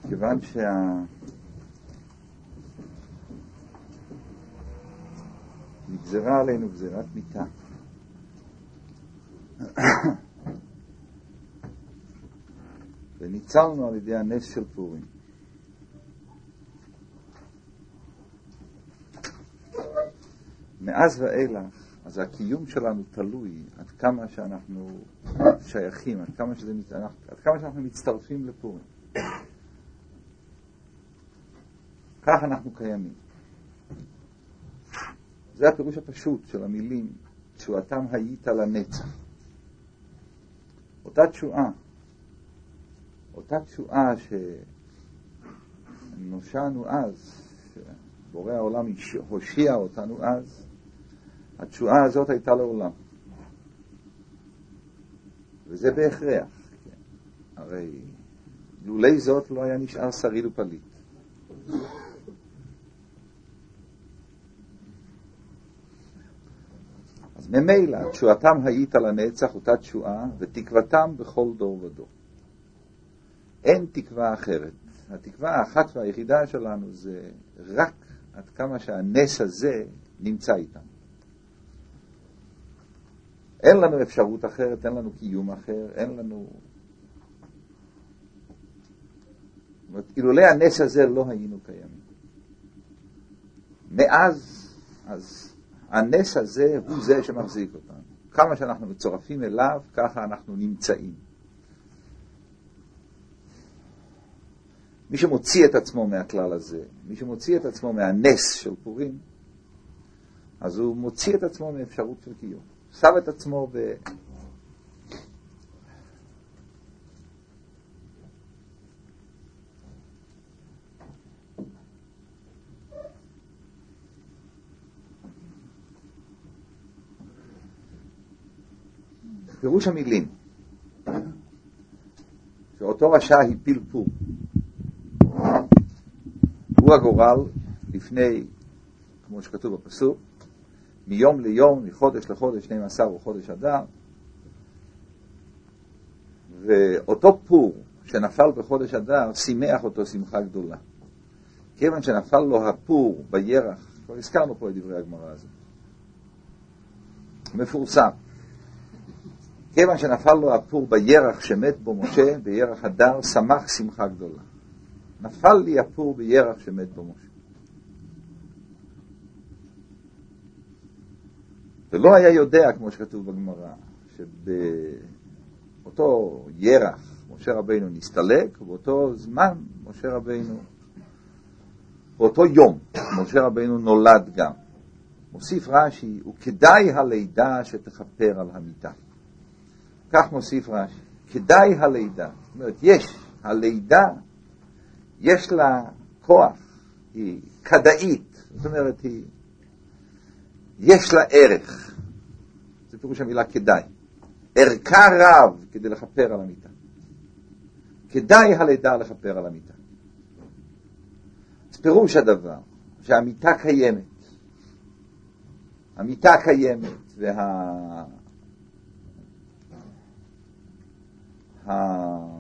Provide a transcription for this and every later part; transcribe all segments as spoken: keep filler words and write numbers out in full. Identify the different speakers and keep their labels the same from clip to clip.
Speaker 1: כיוון שה... נגזרה עלינו גזירת מיתה. וניצלנו על ידי הנס של פורים. מאז ואילך, אז הקיום שלנו תלוי עד כמה שאנחנו שייכים, עד כמה, שזה, עד כמה שאנחנו מצטרפים לפורים. כך אנחנו קיימים. זה הפירוש הפשוט של המילים, תשועתם היית לנצח. אותה תשועה, אותה תשועה שנושענו אז, שבורא העולם הושיע אותנו אז, התשועה הזאת הייתה לעולם. וזה בהכרח. כן. הרי לולי זאת לא היה נשאר שריד ופליט. אז ממילא, תשועתם היית לנצח, אותה תשועה, ותקוותם בכל דור ודור. אין תקווה אחרת. התקווה האחת והיחידה שלנו זה רק עד כמה שהנס הזה נמצא איתם. אין לנו אפשרות אחרת, אין לנו קיום אחר, אין לנו... זאת אומרת, אילולי הנס הזה לא היינו קיימים. מאז, אז הנס הזה הוא זה שמחזיק אותנו. כמה שאנחנו מצורפים אליו, ככה אנחנו נמצאים. מי שמוציא את עצמו מהכלל הזה, מי שמוציא את עצמו מהנס של פורים, אז הוא מוציא את עצמו מאפשרות של קיום. שם את עצמו ב... פירוש המילים, שאותו רשע הפיל פור. הוא הגורל לפני, כמו שכתוב בפסוק, מיום ליום, מחודש לחודש, שנים עשר הוא חודש אדר. ואותו פור שנפל בחודש אדר, שימח אותו שמחה גדולה. כיוון שנפל לו הפור בירח, כבר הזכרנו פה את דברי הגמרא הזאת, מפורסם. כיוון שנפל לו הפור בירח שמת בו משה, בירח אדר, שמח שמחה גדולה. נפל לי הפור בירח שמת בו משה. ולא היה יודע, כמו שכתוב בגמרא, שבאותו ירח משה רבינו נסתלק, ובאותו זמן משה רבינו, באותו יום משה רבינו נולד גם. מוסיף רש"י, וכדאי הלידה שתכפר על המיטה. כך מוסיף רש"י, כדאי הלידה. זאת אומרת, יש, הלידה, יש לה כוח, היא כדאית, זאת אומרת, היא, יש לה ערך. זה פירוש המילה כדאי. ערכה רב כדי לכפר על המיטה. כדאי הלידה לכפר על המיטה. אז פירוש הדבר, שהמיטה קיימת. המיטה קיימת, וה... ה...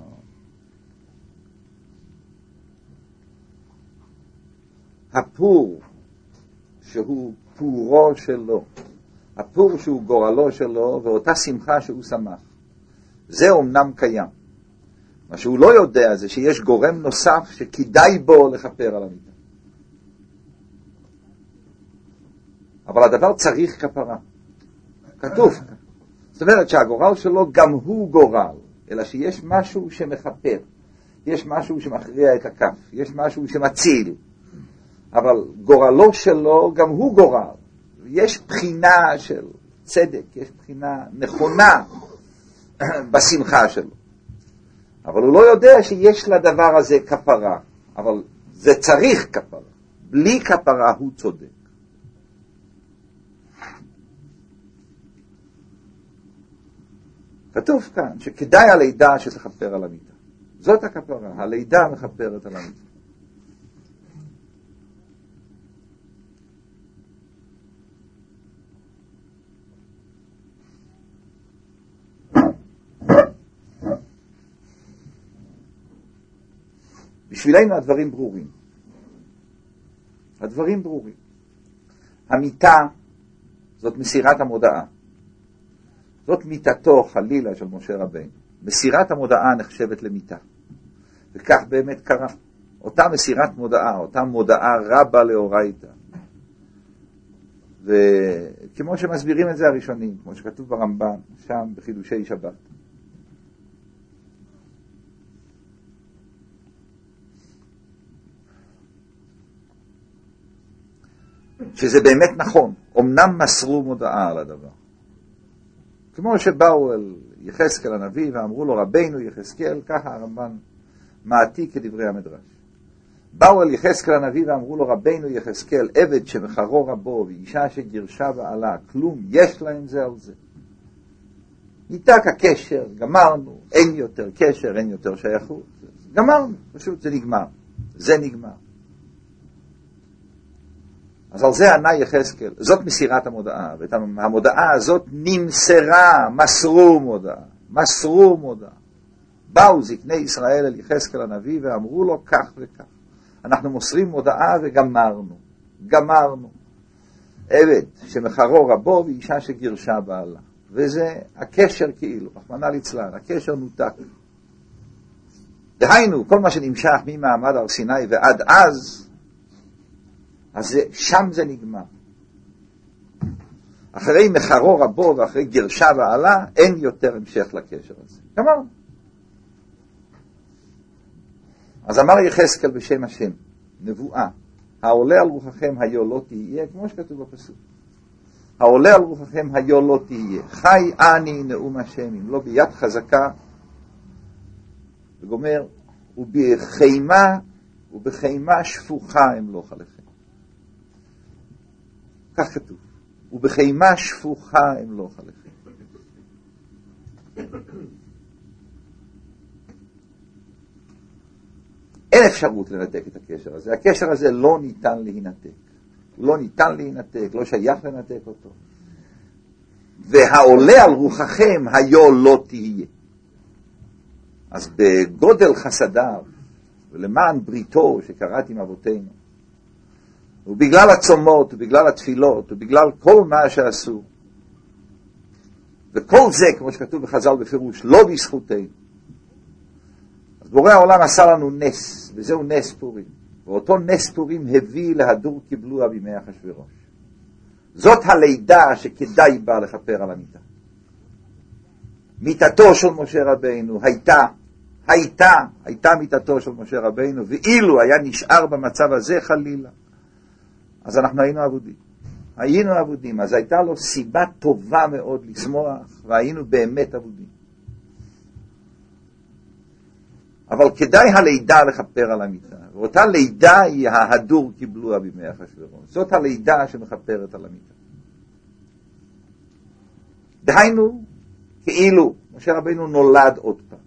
Speaker 1: הפור שהוא פורו שלו, הפור שהוא גורלו שלו, ואותה שמחה שהוא שמח, זה אומנם קיים. מה שהוא לא יודע זה שיש גורם נוסף שכדאי בו לכפר על המיטה. אבל הדבר צריך כפרה. כתוב. זאת אומרת שהגורל שלו גם הוא גורל, אלא שיש משהו שמכפר, יש משהו שמכריע את הכף, יש משהו שמציל. אבל גורלו שלו גם הוא גורל. יש בחינה של צדק, יש בחינה נכונה בשמחה שלו. אבל הוא לא יודע שיש לדבר הזה כפרה. אבל זה צריך כפרה. בלי כפרה הוא צודק. כתוב כאן שכדאי הלידה שתכפר על המיטה. זאת הכפרה. הלידה מכפרת על המיטה. בשבילנו הדברים ברורים. הדברים ברורים. המיטה זאת מסירת המודעה. זאת מיטתו חלילה של משה רבינו. מסירת המודעה נחשבת למיטה. וכך באמת קרה. אותה מסירת מודעה, אותה מודעה רבה לאורייתא. וכמו שמסבירים את זה הראשונים, כמו שכתוב ברמב"ם, שם בחידושי שבת. שזה באמת נכון, אמנם מסרו מודעה על הדבר. כמו שבאו אל יחזקאל הנביא ואמרו לו רבינו יחזקאל, ככה הרמב"ן מעתיק כדברי המדרש. באו אל יחזקאל הנביא ואמרו לו רבינו יחזקאל, עבד שמחרו רבו ואישה שגירשה בעלה, כלום יש להם זה על זה. ניתק הקשר, גמרנו, אין יותר קשר, אין יותר שייכות. גמרנו, פשוט זה נגמר. זה נגמר. אז על זה ענה יחזקאל, זאת מסירת המודעה, והמודעה הזאת נמסרה, מסרו מודעה, מסרו מודעה. באו זקני ישראל אל יחזקאל הנביא ואמרו לו כך וכך. אנחנו מוסרים מודעה וגמרנו, גמרנו. עבד שמחרו רבו ואישה שגירשה בעלה. וזה הקשר כאילו, רחמנא ליצלן, הקשר נותק. דהיינו, כל מה שנמשך ממעמד הר סיני ועד אז, אז זה, שם זה נגמר. אחרי מחרו רבו ואחרי גירשה בעלה, אין יותר המשך לקשר הזה. גמרנו. אז אמר יחזקאל בשם השם, נבואה, העולה על רוחכם היו לא תהיה, כמו שכתוב בפסוק. העולה על רוחכם היו לא תהיה. חי אני נאום השם, אם לא ביד חזקה, וגומר, ובחימה, ובחימה שפוכה אמלוך עליכם. כך כתוב. ובחימה שפוכה אמלוך עליכם. אין אפשרות לנתק את הקשר הזה. הקשר הזה לא ניתן להינתק. לא ניתן להינתק, לא שייך לנתק אותו. והעולה על רוחכם היו לא תהיה. אז בגודל חסדיו, ולמען בריתו שקראתי עם אבותינו, ובגלל הצומות, ובגלל התפילות, ובגלל כל מה שעשו, וכל זה, כמו שכתוב בחז"ל בפירוש, לא בזכותנו. אז בורא העולם עשה לנו נס, וזהו נס פורים. ואותו נס פורים הביא להדור קיבלוה בימי אחשוורוש. זאת הלידה שכדאי בה לכפר על המיטה. מיטתו של משה רבינו הייתה, הייתה, הייתה מיטתו של משה רבינו, ואילו היה נשאר במצב הזה חלילה, אז אנחנו היינו עבודים. היינו עבודים, אז הייתה לו סיבה טובה מאוד לשמוח, והיינו באמת עבודים. אבל כדאי הלידה לכפר על המיטה, ואותה לידה היא ההדור קיבלוה בימי אחשוורוש. זאת הלידה שמכפרת על המיטה. דהיינו, כאילו, משה רבינו נולד עוד פעם.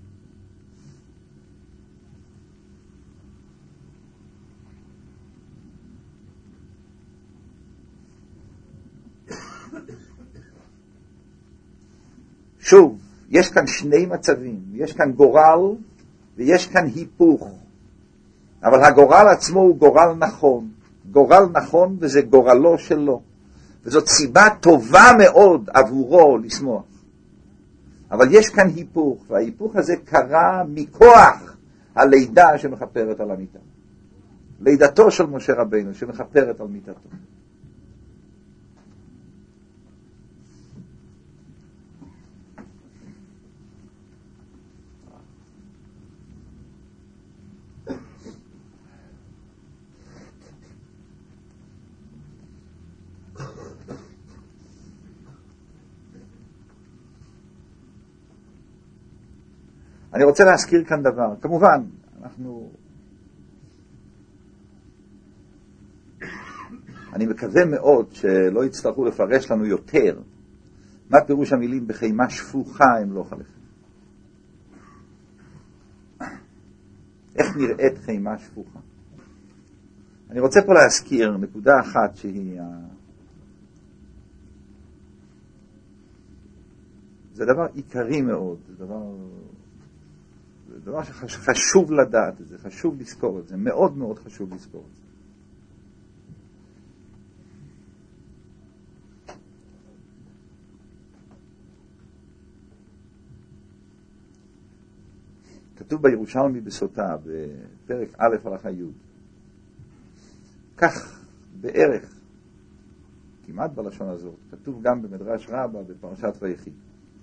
Speaker 1: שוב, יש כאן שני מצבים, יש כאן גורל ויש כאן היפוך, אבל הגורל עצמו הוא גורל נכון, גורל נכון וזה גורלו שלו, וזאת סיבה טובה מאוד עבורו לשמוח. אבל יש כאן היפוך, וההיפוך הזה קרה מכוח הלידה שמכפרת על המיטה. לידתו של משה רבינו שמכפרת על מיטתו. אני רוצה להזכיר כאן דבר. כמובן, אנחנו... אני מקווה מאוד שלא יצטרכו לפרש לנו יותר מה פירוש המילים בחימה שפוכה אמלוך עליכם. איך נראית חימה שפוכה? אני רוצה פה להזכיר נקודה אחת שהיא... זה דבר עיקרי מאוד, זה דבר... זה דבר שחשוב לדעת את זה, חשוב לזכור את זה, מאוד מאוד חשוב לזכור את זה. כתוב בירושלמי בסוטה, בפרק א' הלכה י', כך בערך, כמעט בלשון הזאת, כתוב גם במדרש רבה בפרשת ויחי.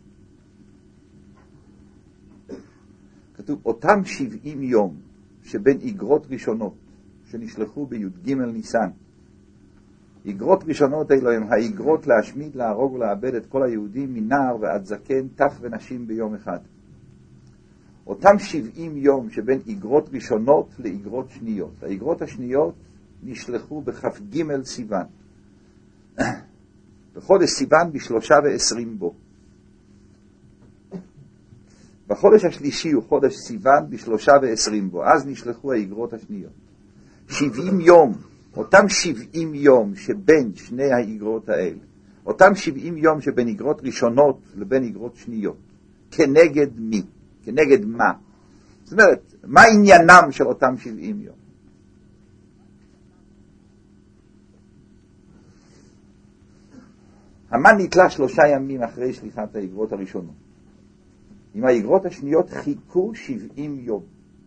Speaker 1: כתוב, אותם שבעים יום שבין איגרות ראשונות שנשלחו בי"ג ניסן, איגרות ראשונות אלו הם האיגרות להשמיד, להרוג ולאבד את כל היהודים מנער ועד זקן, טף ונשים ביום אחד. אותם שבעים יום שבין איגרות ראשונות לאיגרות שניות. האיגרות השניות נשלחו בכ"ג סיוון. בחודש סיוון בשלושה ועשרים בו. בחודש השלישי הוא חודש סיוון בשלושה ועשרים בו. אז נשלחו האיגרות השניות. שבעים יום, אותם שבעים יום שבין שני האיגרות האלה, אותם שבעים יום שבין איגרות ראשונות לבין איגרות שניות. כנגד מי? כנגד מה? זאת אומרת, מה עניינם של אותם שבעים יום? המן נתלה שלושה ימים אחרי שליחת האיגרות הראשונות. עם האיגרות השניות חיכו שבעים יום.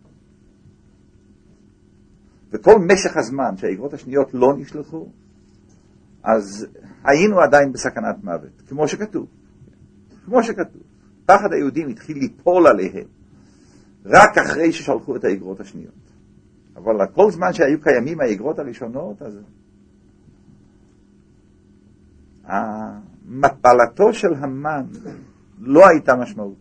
Speaker 1: וכל משך הזמן שהאיגרות השניות לא נשלחו, אז היינו עדיין בסכנת מוות, כמו שכתוב. כמו שכתוב. פחד היהודים התחיל ליפול עליהם רק אחרי ששלחו את האיגרות השניות. אבל כל זמן שהיו קיימים האיגרות הראשונות, אז המפלתו של המן לא הייתה משמעותית.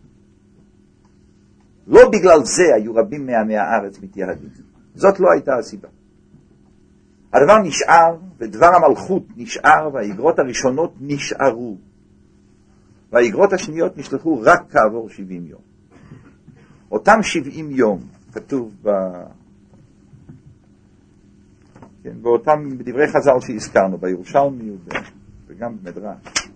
Speaker 1: לא בגלל זה היו רבים מעמי הארץ מתייהדים. זאת לא הייתה הסיבה. הדבר נשאר, ודבר המלכות נשאר, והאיגרות הראשונות נשארו. והאיגרות השניות נשלחו רק כעבור שבעים יום. אותם שבעים יום, כתוב ב... כן, באותם בדברי חז"ל שהזכרנו, בירושלמי וגם במדרש.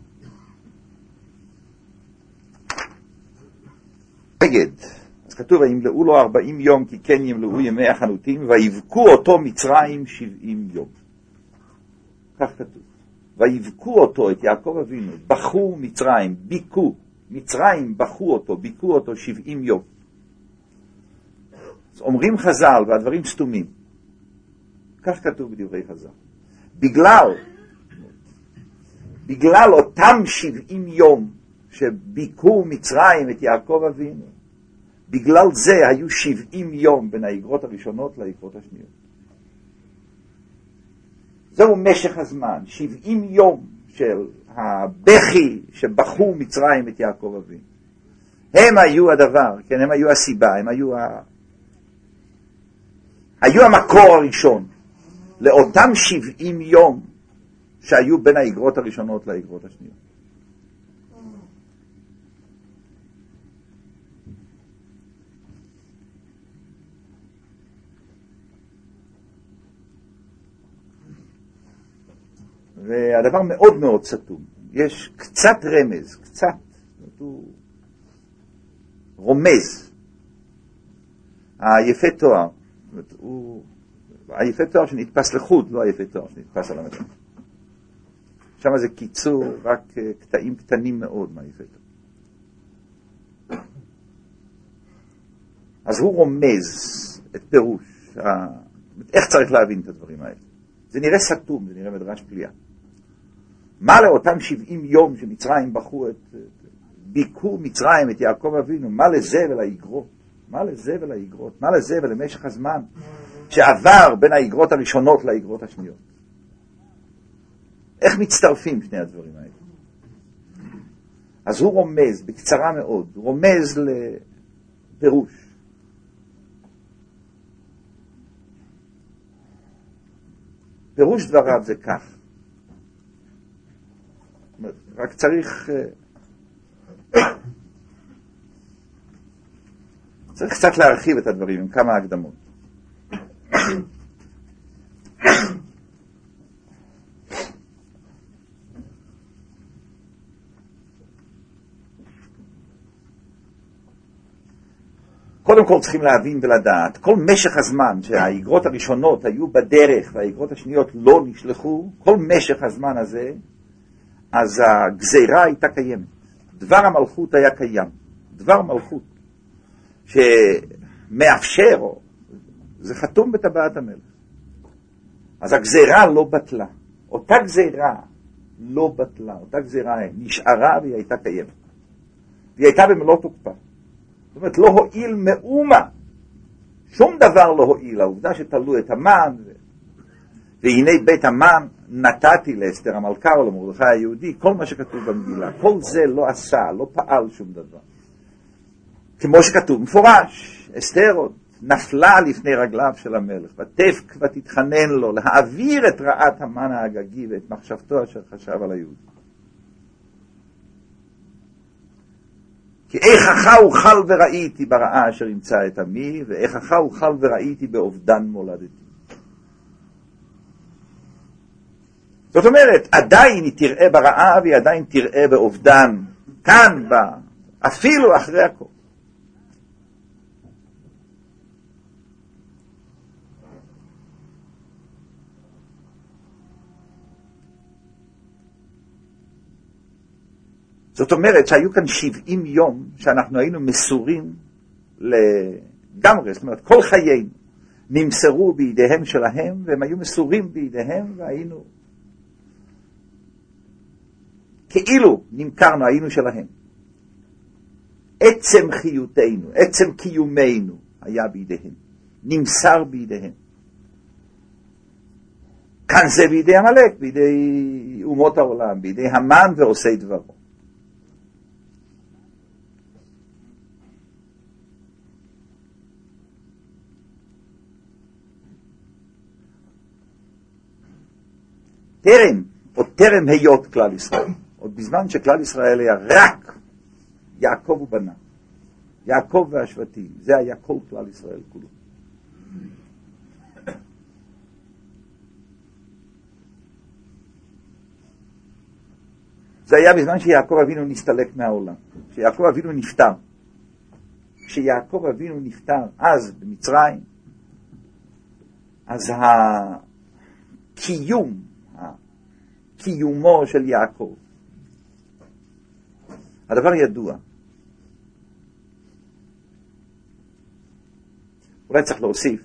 Speaker 1: נגד, אז כתוב, ימלאו לו ארבעים יום, כי כן ימלאו ימי החנותים, ויבכו אותו מצרים שבעים יום. כך כתוב. ויבכו אותו, את יעקב אבינו, בכו מצרים, ביקו, מצרים בכו אותו, ביקו אותו שבעים יום. אז אומרים חז"ל, והדברים סתומים. כך כתוב בדברי חז"ל. בגלל, בגלל אותם שבעים יום שביקו מצרים את יעקב אבינו, בגלל זה היו שבעים יום בין האיגרות הראשונות לאיגרות השניות. זהו משך הזמן, שבעים יום של הבכי שבכו מצרים את יעקב אבינו. הם היו הדבר, כן, הם היו הסיבה, הם היו ה... היו המקור הראשון לאותם שבעים יום שהיו בין האיגרות הראשונות לאיגרות השניות. והדבר מאוד מאוד סתום. יש קצת רמז, קצת, הוא רומז. היפה תואר, הוא, היפה תואר שנתפס לחוד, לא היפה תואר שנתפס על המדע. שם זה קיצור, רק קטעים קטנים מאוד מהיפה תואר. אז הוא רומז את פירוש, איך צריך להבין את הדברים האלה. זה נראה סתום, זה נראה מדרש פליאה. מה לאותם שבעים יום שמצרים בחו את, ביקו מצרים את יעקב אבינו, מה לזה ולאיגרות? מה לזה ולאיגרות? מה לזה ולמשך הזמן שעבר בין האיגרות הראשונות לאיגרות השניות? איך מצטרפים שני הדברים האלה? אז הוא רומז, בקצרה מאוד, הוא רומז לפירוש. פירוש דבריו זה כך. רק צריך צריך קצת להרחיב את הדברים עם כמה הקדמות. קודם כל צריכים להבין ולדעת, כל משך הזמן שהאיגרות הראשונות היו בדרך והאיגרות השניות לא נשלחו, כל משך הזמן הזה, אז הגזירה הייתה קיימת. דבר המלכות היה קיים. דבר מלכות שמאפשר, זה חתום בטבעת המלך. אז הגזירה לא בטלה. אותה גזירה לא בטלה. אותה גזירה נשארה והיא הייתה קיימת. והיא הייתה במלוא תוקפה. זאת אומרת, לא הועיל מאומה. שום דבר לא הועיל. העובדה שתלו את המן, ו... והנה בית המן נתתי לאסתר המלכה או למרדכי היהודי, כל מה שכתוב במגילה. כל זה לא עשה, לא פעל שום דבר. כמו שכתוב מפורש, אסתר עוד נפלה לפני רגליו של המלך, ותבך ותתחנן לו להעביר את רעת המן האגגי ואת מחשבתו אשר חשב על היהודי. כי איכך אוכל וראיתי ברעה אשר ימצא את עמי, ואיכך אוכל וראיתי באובדן מולדתי. זאת אומרת, עדיין היא תראה ברעה והיא עדיין תראה באובדן, כאן, בה, אפילו אחרי הכל. זאת אומרת שהיו כאן שבעים יום שאנחנו היינו מסורים לגמרי, זאת אומרת כל חיינו נמסרו בידיהם שלהם והם היו מסורים בידיהם והיינו כאילו נמכרנו, היינו שלהם. עצם חיותנו, עצם קיומנו היה בידיהם, נמסר בידיהם. כאן זה בידי המלך, בידי אומות העולם, בידי המן ועושי דברו. טרם, או טרם היות כלל ישראל, עוד בזמן שכלל ישראל היה רק יעקב ובנה, יעקב והשבטים, זה היה כל כלל ישראל כולו. זה היה בזמן שיעקב אבינו נסתלק מהעולם, שיעקב אבינו נפטר. כשיעקב אבינו נפטר, אז במצרים, אז הקיום, קיומו של יעקב, הדבר ידוע. אולי צריך להוסיף,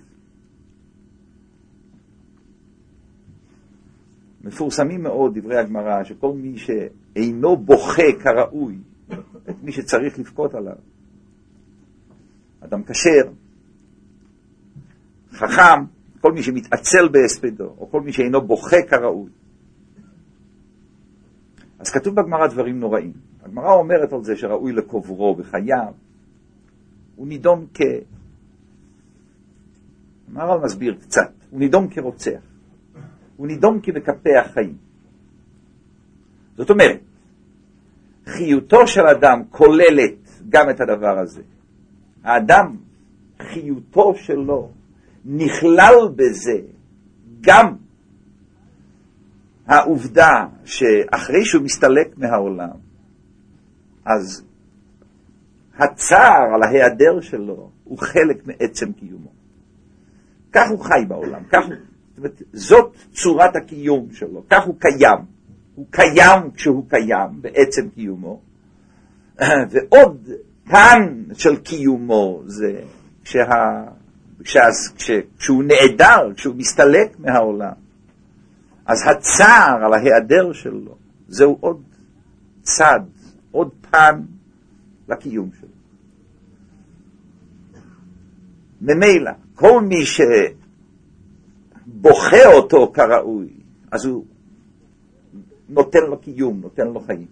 Speaker 1: מפורסמים מאוד דברי הגמרא, שכל מי שאינו בוכה כראוי את מי שצריך לבכות עליו, אדם כשר, חכם, כל מי שמתעצל בהספדו, או כל מי שאינו בוכה כראוי. אז כתוב בגמרא דברים נוראים. הגמרא אומרת על זה שראוי לקוברו בחייו. הוא נידון כ... המהר"ל מסביר קצת. הוא נידון כרוצח. הוא נידון כמקפח חיים. זאת אומרת, חיותו של אדם כוללת גם את הדבר הזה. האדם, חיותו שלו, נכלל בזה גם העובדה שאחרי שהוא מסתלק מהעולם, אז הצער על ההיעדר שלו הוא חלק מעצם קיומו. כך הוא חי בעולם, כך הוא, זאת אומרת, זאת צורת הקיום שלו, כך הוא קיים. הוא קיים כשהוא קיים בעצם קיומו, ועוד פן של קיומו זה כשה, כשה, כשה, כשהוא נעדר, כשהוא מסתלק מהעולם, אז הצער על ההיעדר שלו, זהו עוד צד, עוד פן לקיום שלו. ממילא, כל מי שבוכה אותו כראוי, אז הוא נותן לו קיום, נותן לו חיים.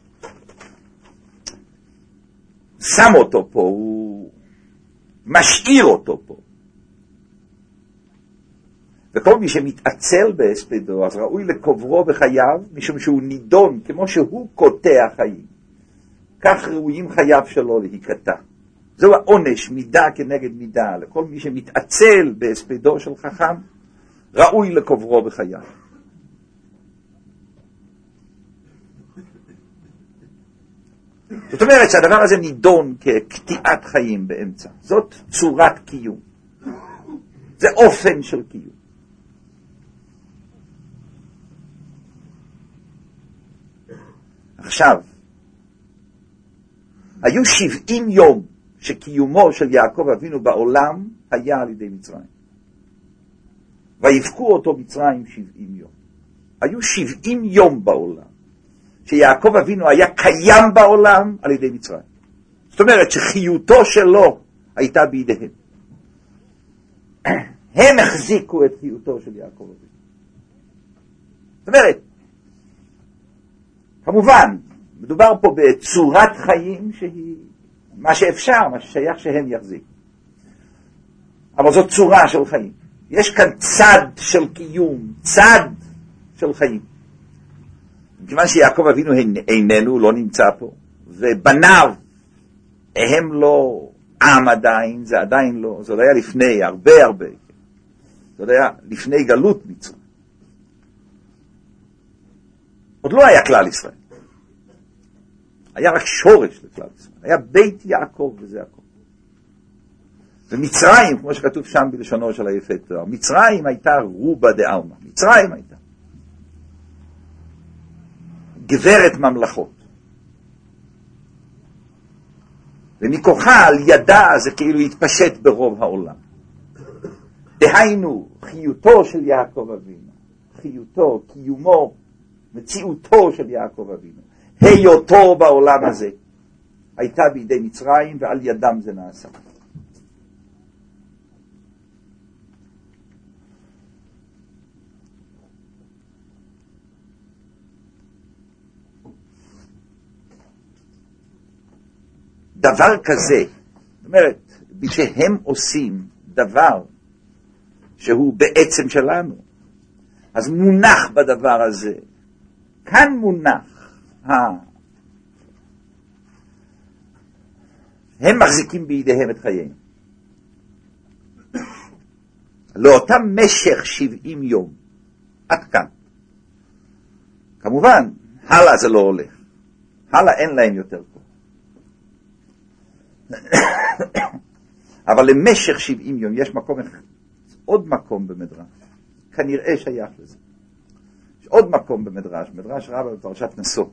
Speaker 1: שם אותו פה, הוא משאיר אותו פה. וכל מי שמתעצל בהספדו, אז ראוי לקוברו בחייו, משום שהוא נידון, כמו שהוא קוטע חיים. כך ראויים חייו שלו להיקטע. זהו העונש, מידה כנגד מידה. לכל מי שמתעצל בהספדו של חכם, ראוי לקוברו בחייו. זאת אומרת שהדבר הזה נידון כקטיעת חיים באמצע. זאת צורת קיום. זה אופן של קיום. עכשיו, היו שבעים יום שקיומו של יעקב אבינו בעולם היה על ידי מצרים. ויבכו אותו מצרים שבעים יום. היו שבעים יום בעולם שיעקב אבינו היה קיים בעולם על ידי מצרים. זאת אומרת שחיותו שלו הייתה בידיהם. הם החזיקו את חיותו של יעקב אבינו. זאת אומרת, כמובן, מדובר פה בצורת חיים שהיא מה שאפשר, מה ששייך שהם יחזיקו. אבל זאת צורה של חיים. יש כאן צד של קיום, צד של חיים. מכיוון שיעקב אבינו איננו, לא נמצא פה, ובניו הם לא עם עדיין, זה עדיין לא, זה היה לפני, הרבה הרבה, זה היה לפני גלות מצרים. עוד לא היה כלל ישראל. היה רק שורש לכלל ישראל. היה בית יעקב וזה הכל. ומצרים, כמו שכתוב שם בלשונו של היפה תואר, מצרים הייתה רובה דעלמא. מצרים הייתה גברת ממלכות. ומכוחה על ידה זה כאילו התפשט ברוב העולם. דהיינו, חיותו של יעקב אבינו, חיותו, קיומו, מציאותו של יעקב אבינו, היותו בעולם הזה, הייתה בידי מצרים ועל ידם זה נעשה. דבר כזה, זאת אומרת, שהם עושים דבר שהוא בעצם שלנו, אז מונח בדבר הזה, כאן מונח, ה... הם מחזיקים בידיהם את חייהם. לאותם משך שבעים יום, עד כאן. כמובן, הלאה זה לא הולך. הלאה אין להם יותר פה. אבל למשך שבעים יום יש מקום אחד, עוד מקום במדרש, כנראה שייך לזה. יש עוד מקום במדרש, מדרש רבה בפרשת נשוא.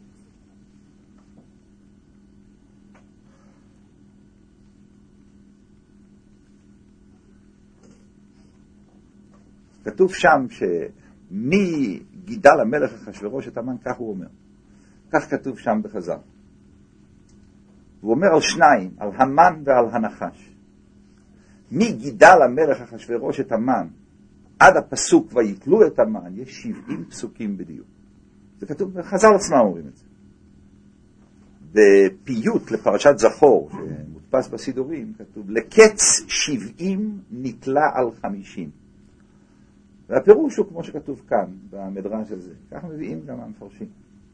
Speaker 1: כתוב שם שמי גידל המלך אחשוורוש את המן, כך הוא אומר. כך כתוב שם בחז"ל. הוא אומר על שניים, על המן ועל הנחש. מי גידל המלך אחשוורוש את המן, עד הפסוק ויתלו את המן, יש שבעים פסוקים בדיוק. זה כתוב, חז"ל עצמם אומרים את זה. בפיוט לפרשת זכור, שמודפס בסידורים, כתוב, לקץ שבעים נתלה על חמישים. והפירוש הוא כמו שכתוב כאן, במדרש הזה. כך מביאים גם המפרשים.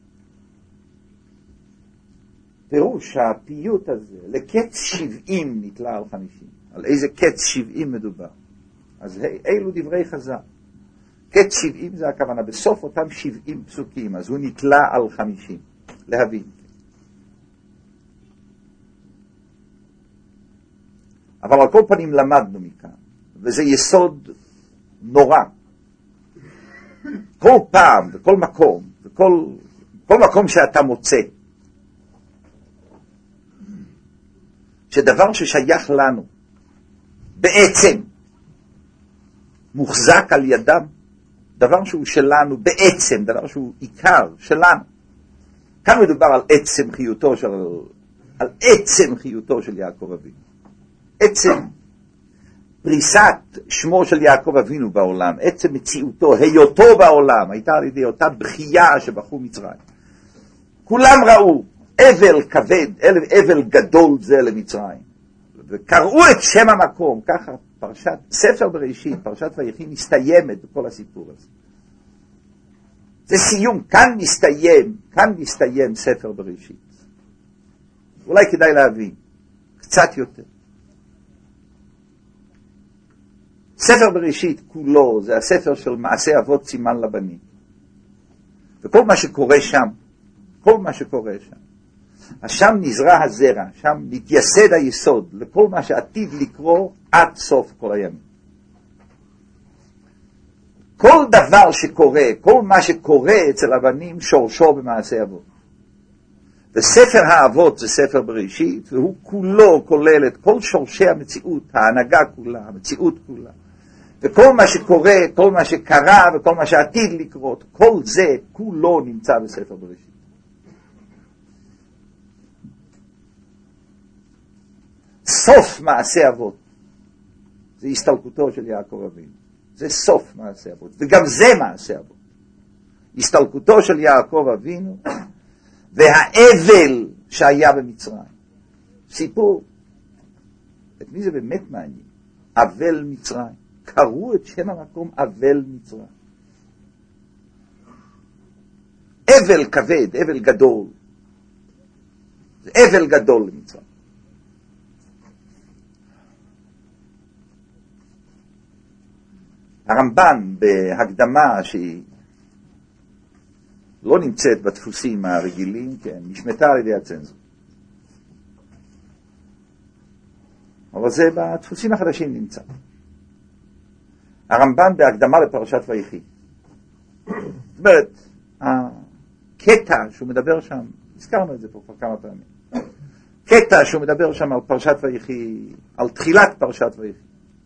Speaker 1: פירוש הפיוט הזה, לקץ שבעים נתלה על חמישים. על איזה קץ שבעים מדובר? אז אילו דברי חז"ל. קץ שבעים זה הכוונה, בסוף אותם שבעים פסוקים, אז הוא נתלה על חמישים. להבין. אבל על כל פנים למדנו מכאן, וזה יסוד נורא. כל פעם, בכל מקום, בכל כל מקום שאתה מוצא, שדבר ששייך לנו, בעצם, מוחזק על ידם, דבר שהוא שלנו בעצם, דבר שהוא עיקר שלנו. כאן מדובר על עצם חיותו של, על עצם חיותו של יעקב אבינו. עצם פריסת שמו של יעקב אבינו בעולם, עצם מציאותו, היותו בעולם, הייתה על ידי אותה בחייה שבחו מצרים. כולם ראו אבל כבד, אבל גדול זה למצרים. וקראו את שם המקום, ככה פרשת, ספר בראשית, פרשת ויחי מסתיימת בכל הסיפור הזה. זה סיום, כאן מסתיים, כאן מסתיים ספר בראשית. אולי כדאי להבין, קצת יותר. ספר בראשית כולו, זה הספר של מעשה אבות סימן לבנים. וכל מה שקורה שם, כל מה שקורה שם, אז שם נזרע הזרע, שם מתייסד היסוד לכל מה שעתיד לקרוא עד סוף כל הימים. כל דבר שקורה, כל מה שקורה אצל הבנים שורשו במעשה אבות. וספר האבות זה ספר בראשית, והוא כולו כולל את כל שורשי המציאות, ההנהגה כולה, המציאות כולה. וכל מה שקורה, כל מה שקרה וכל מה שעתיד לקרות, כל זה כולו נמצא בספר בראשית. סוף מעשה אבות זה הסתלקותו של יעקב אבינו. זה סוף מעשה אבות, וגם זה מעשה אבות. הסתלקותו של יעקב אבינו והאבל שהיה במצרים. סיפור. את מי זה באמת מעניין? אבל מצרים. קראו את שם המקום אבל מצרים. אבל כבד, אבל גדול. זה אבל גדול למצרים. הרמב"ן בהקדמה שהיא לא נמצאת בדפוסים הרגילים, כן, נשמטה על ידי הצנזור. אבל זה בדפוסים החדשים נמצא. הרמב"ן בהקדמה לפרשת ויחי. זאת אומרת, הקטע שהוא מדבר שם, הזכרנו את זה פה כבר כמה פעמים, קטע שהוא מדבר שם על פרשת ויחי, על תחילת פרשת ויחי.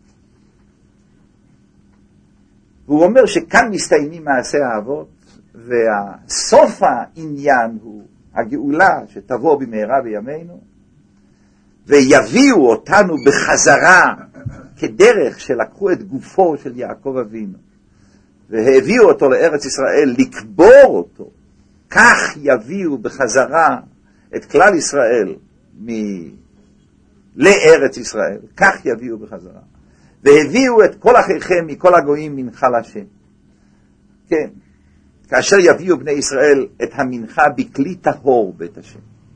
Speaker 1: והוא אומר שכאן מסתיימים מעשי האבות, והסוף העניין הוא הגאולה שתבוא במהרה בימינו, ויביאו אותנו בחזרה כדרך שלקחו את גופו של יעקב אבינו, והביאו אותו לארץ ישראל לקבור אותו, כך יביאו בחזרה את כלל ישראל מ- לארץ ישראל, כך יביאו בחזרה. והביאו את כל אחיכם מכל הגויים מנחה להשם. כן, כאשר יביאו בני ישראל את המנחה בכלי טהור בית השם.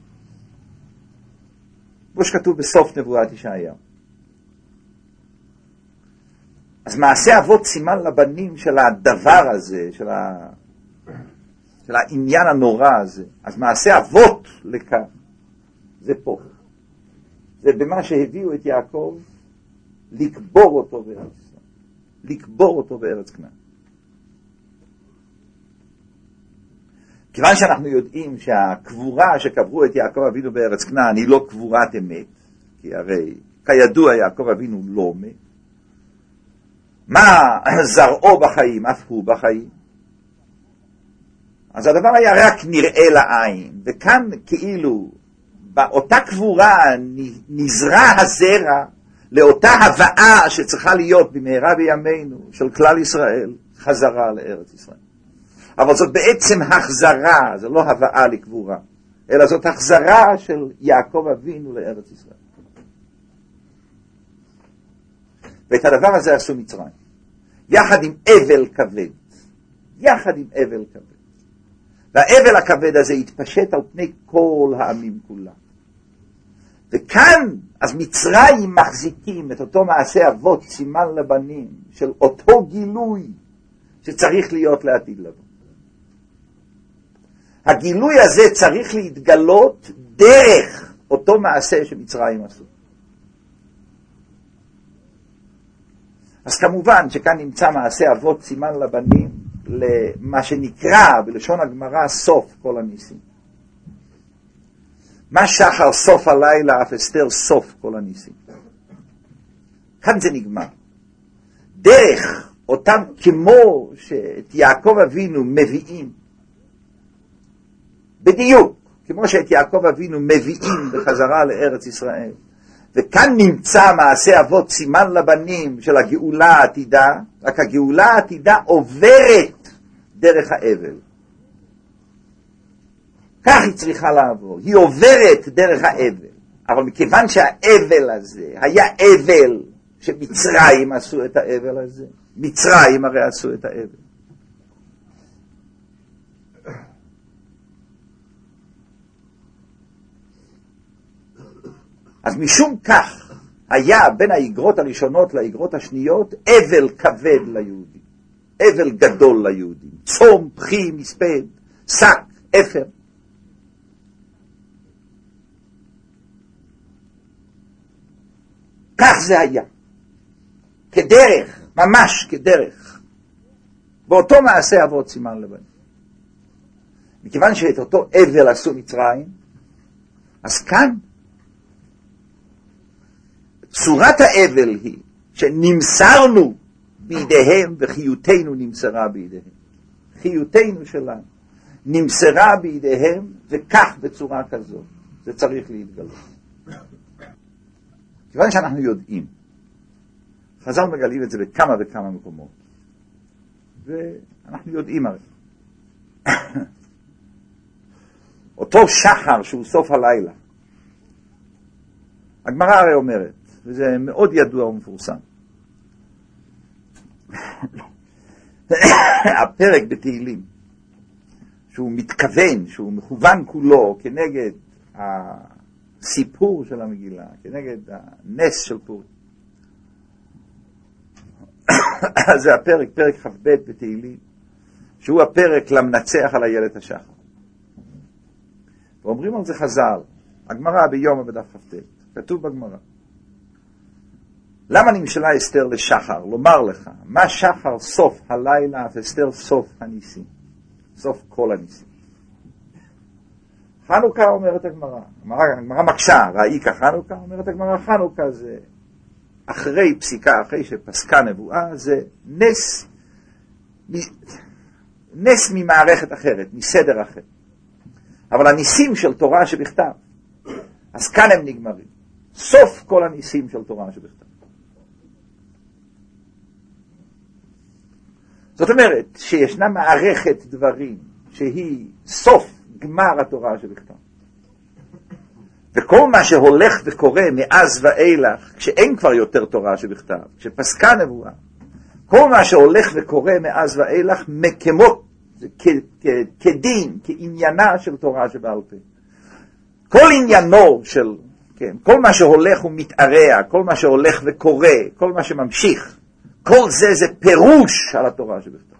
Speaker 1: כמו שכתוב בסוף נבואת ישעיהו. אז מעשה אבות סימן לבנים של הדבר הזה, של, ה... של העניין הנורא הזה. אז מעשה אבות לכאן, זה פה. זה במה שהביאו את יעקב, לקבור אותו בארץ ישראל. לקבור אותו בארץ כנען. כיוון שאנחנו יודעים שהקבורה שקברו את יעקב אבינו בארץ כנען היא לא קבורת אמת, כי הרי כידוע יעקב אבינו לא מת. מה זרעו בחיים, אף הוא בחיים. אז הדבר היה רק נראה לעין, וכאן כאילו באותה קבורה נזרע הזרע לאותה הבאה שצריכה להיות במהרה בימינו של כלל ישראל חזרה לארץ ישראל. אבל זאת בעצם החזרה, זה לא הבאה לקבורה, אלא זאת החזרה של יעקב אבינו לארץ ישראל. ואת הדבר הזה עשו מצרים, יחד עם אבל כבד, יחד עם אבל כבד. והאבל הכבד הזה התפשט על פני כל העמים כולם. וכאן, אז מצרים מחזיקים את אותו מעשה אבות סימן לבנים של אותו גילוי שצריך להיות לעתיד לבוא. הגילוי הזה צריך להתגלות דרך אותו מעשה שמצרים עשו. אז כמובן שכאן נמצא מעשה אבות סימן לבנים למה שנקרא בלשון הגמרא סוף כל הניסים. מה שחר סוף הלילה אף אסתר סוף כל הניסים. כאן זה נגמר. דרך אותם כמו שאת יעקב אבינו מביאים, בדיוק כמו שאת יעקב אבינו מביאים בחזרה לארץ ישראל, וכאן נמצא מעשה אבות סימן לבנים של הגאולה העתידה, רק הגאולה העתידה עוברת דרך האבל. כך היא צריכה לעבור, היא עוברת דרך האבל. אבל מכיוון שהאבל הזה היה אבל שמצרים עשו את האבל הזה, מצרים הרי עשו את האבל. אז משום כך היה בין האיגרות הראשונות לאיגרות השניות אבל כבד ליהודים, אבל גדול ליהודים, צום, פחי, מספד, שק, אפר. כך זה היה. כדרך, ממש כדרך. באותו מעשה אבות סימן לבנים. מכיוון שאת אותו אבל עשו מצרים, אז כאן, צורת האבל היא שנמסרנו בידיהם וחיותנו נמסרה בידיהם. חיותנו שלנו נמסרה בידיהם, וכך בצורה כזאת. זה צריך להתגלות. כיוון שאנחנו יודעים, חז"ל מגלים את זה בכמה וכמה מקומות, ואנחנו יודעים הרי. אותו שחר שהוא סוף הלילה, הגמרא הרי אומרת, וזה מאוד ידוע ומפורסם, הפרק בתהילים, שהוא מתכוון, שהוא מכוון כולו כנגד הסיפור של המגילה, כנגד הנס של פורים. זה הפרק, פרק כ"ב בתהילים, שהוא הפרק למנצח על הילד השחר. ואומרים על זה חז"ל, הגמרא ביום בדף כ"ט, כתוב בגמרא, למה נמשלה אסתר לשחר? לומר לך, מה שחר סוף הלילה ואסתר סוף הניסים, סוף כל הניסים. חנוכה אומרת הגמרא, הגמרא מקשה, ראי כחנוכה, אומרת הגמרא, חנוכה זה אחרי פסיקה, אחרי שפסקה נבואה, זה נס, נס ממערכת אחרת, מסדר אחר. אבל הניסים של תורה שבכתב, אז כאן הם נגמרים. סוף כל הניסים של תורה שבכתב. זאת אומרת שישנה מערכת דברים שהיא סוף גמר התורה שבכתב. וכל מה שהולך וקורה מאז ואילך, כשאין כבר יותר תורה שבכתב, כשפסקה נבואה, כל מה שהולך וקורה מאז ואילך מקמות, כדין, כעניינה של תורה שבעל פה. כל עניינו של, כן, כל מה שהולך ומתארע, כל מה שהולך וקורה, כל מה שממשיך, כל זה זה פירוש על התורה שבכתב.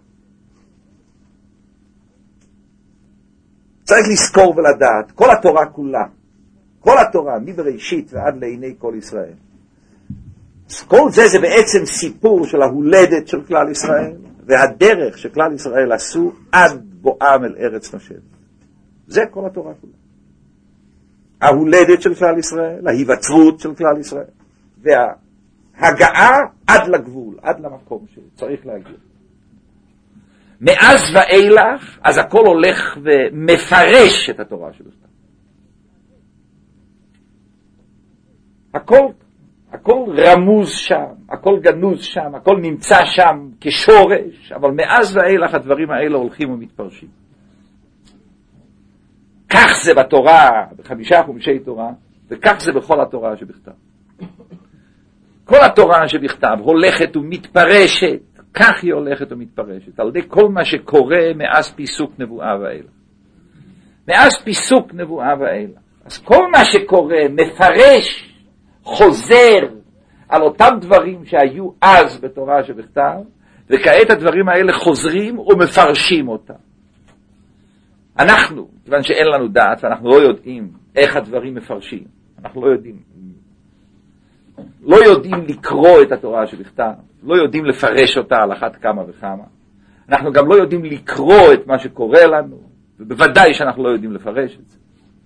Speaker 1: צריך לזכור ולדעת, כל התורה כולה, כל התורה, מבראשית ועד לעיני כל ישראל. כל זה זה בעצם סיפור של ההולדת של כלל ישראל, והדרך שכלל ישראל עשו עד בואם אל ארץ נושבת. זה כל התורה כולה. ההולדת של כלל ישראל, ההיווצרות של כלל ישראל, וההגעה עד לגבול, עד למקום שצריך להגיע. מאז ואילך, אז הכל הולך ומפרש את התורה שלו. הכל, הכל רמוז שם, הכל גנוז שם, הכל נמצא שם כשורש, אבל מאז ואילך הדברים האלה הולכים ומתפרשים. כך זה בתורה, בחמישה חומשי תורה, וכך זה בכל התורה שבכתב. כל התורה שבכתב הולכת ומתפרשת, כך היא הולכת ומתפרשת, על ידי כל מה שקורה מאז פיסוק נבואה ואילך. מאז פיסוק נבואה ואילך. אז כל מה שקורה מפרש, חוזר על אותם דברים שהיו אז בתורה שבכתב, וכעת הדברים האלה חוזרים ומפרשים אותם. אנחנו, כיוון שאין לנו דעת, ואנחנו לא יודעים איך הדברים מפרשים, אנחנו לא יודעים, לא יודעים לקרוא את התורה שבכתב, לא יודעים לפרש אותה על אחת כמה וכמה, אנחנו גם לא יודעים לקרוא את מה שקורה לנו, ובוודאי שאנחנו לא יודעים לפרש את זה.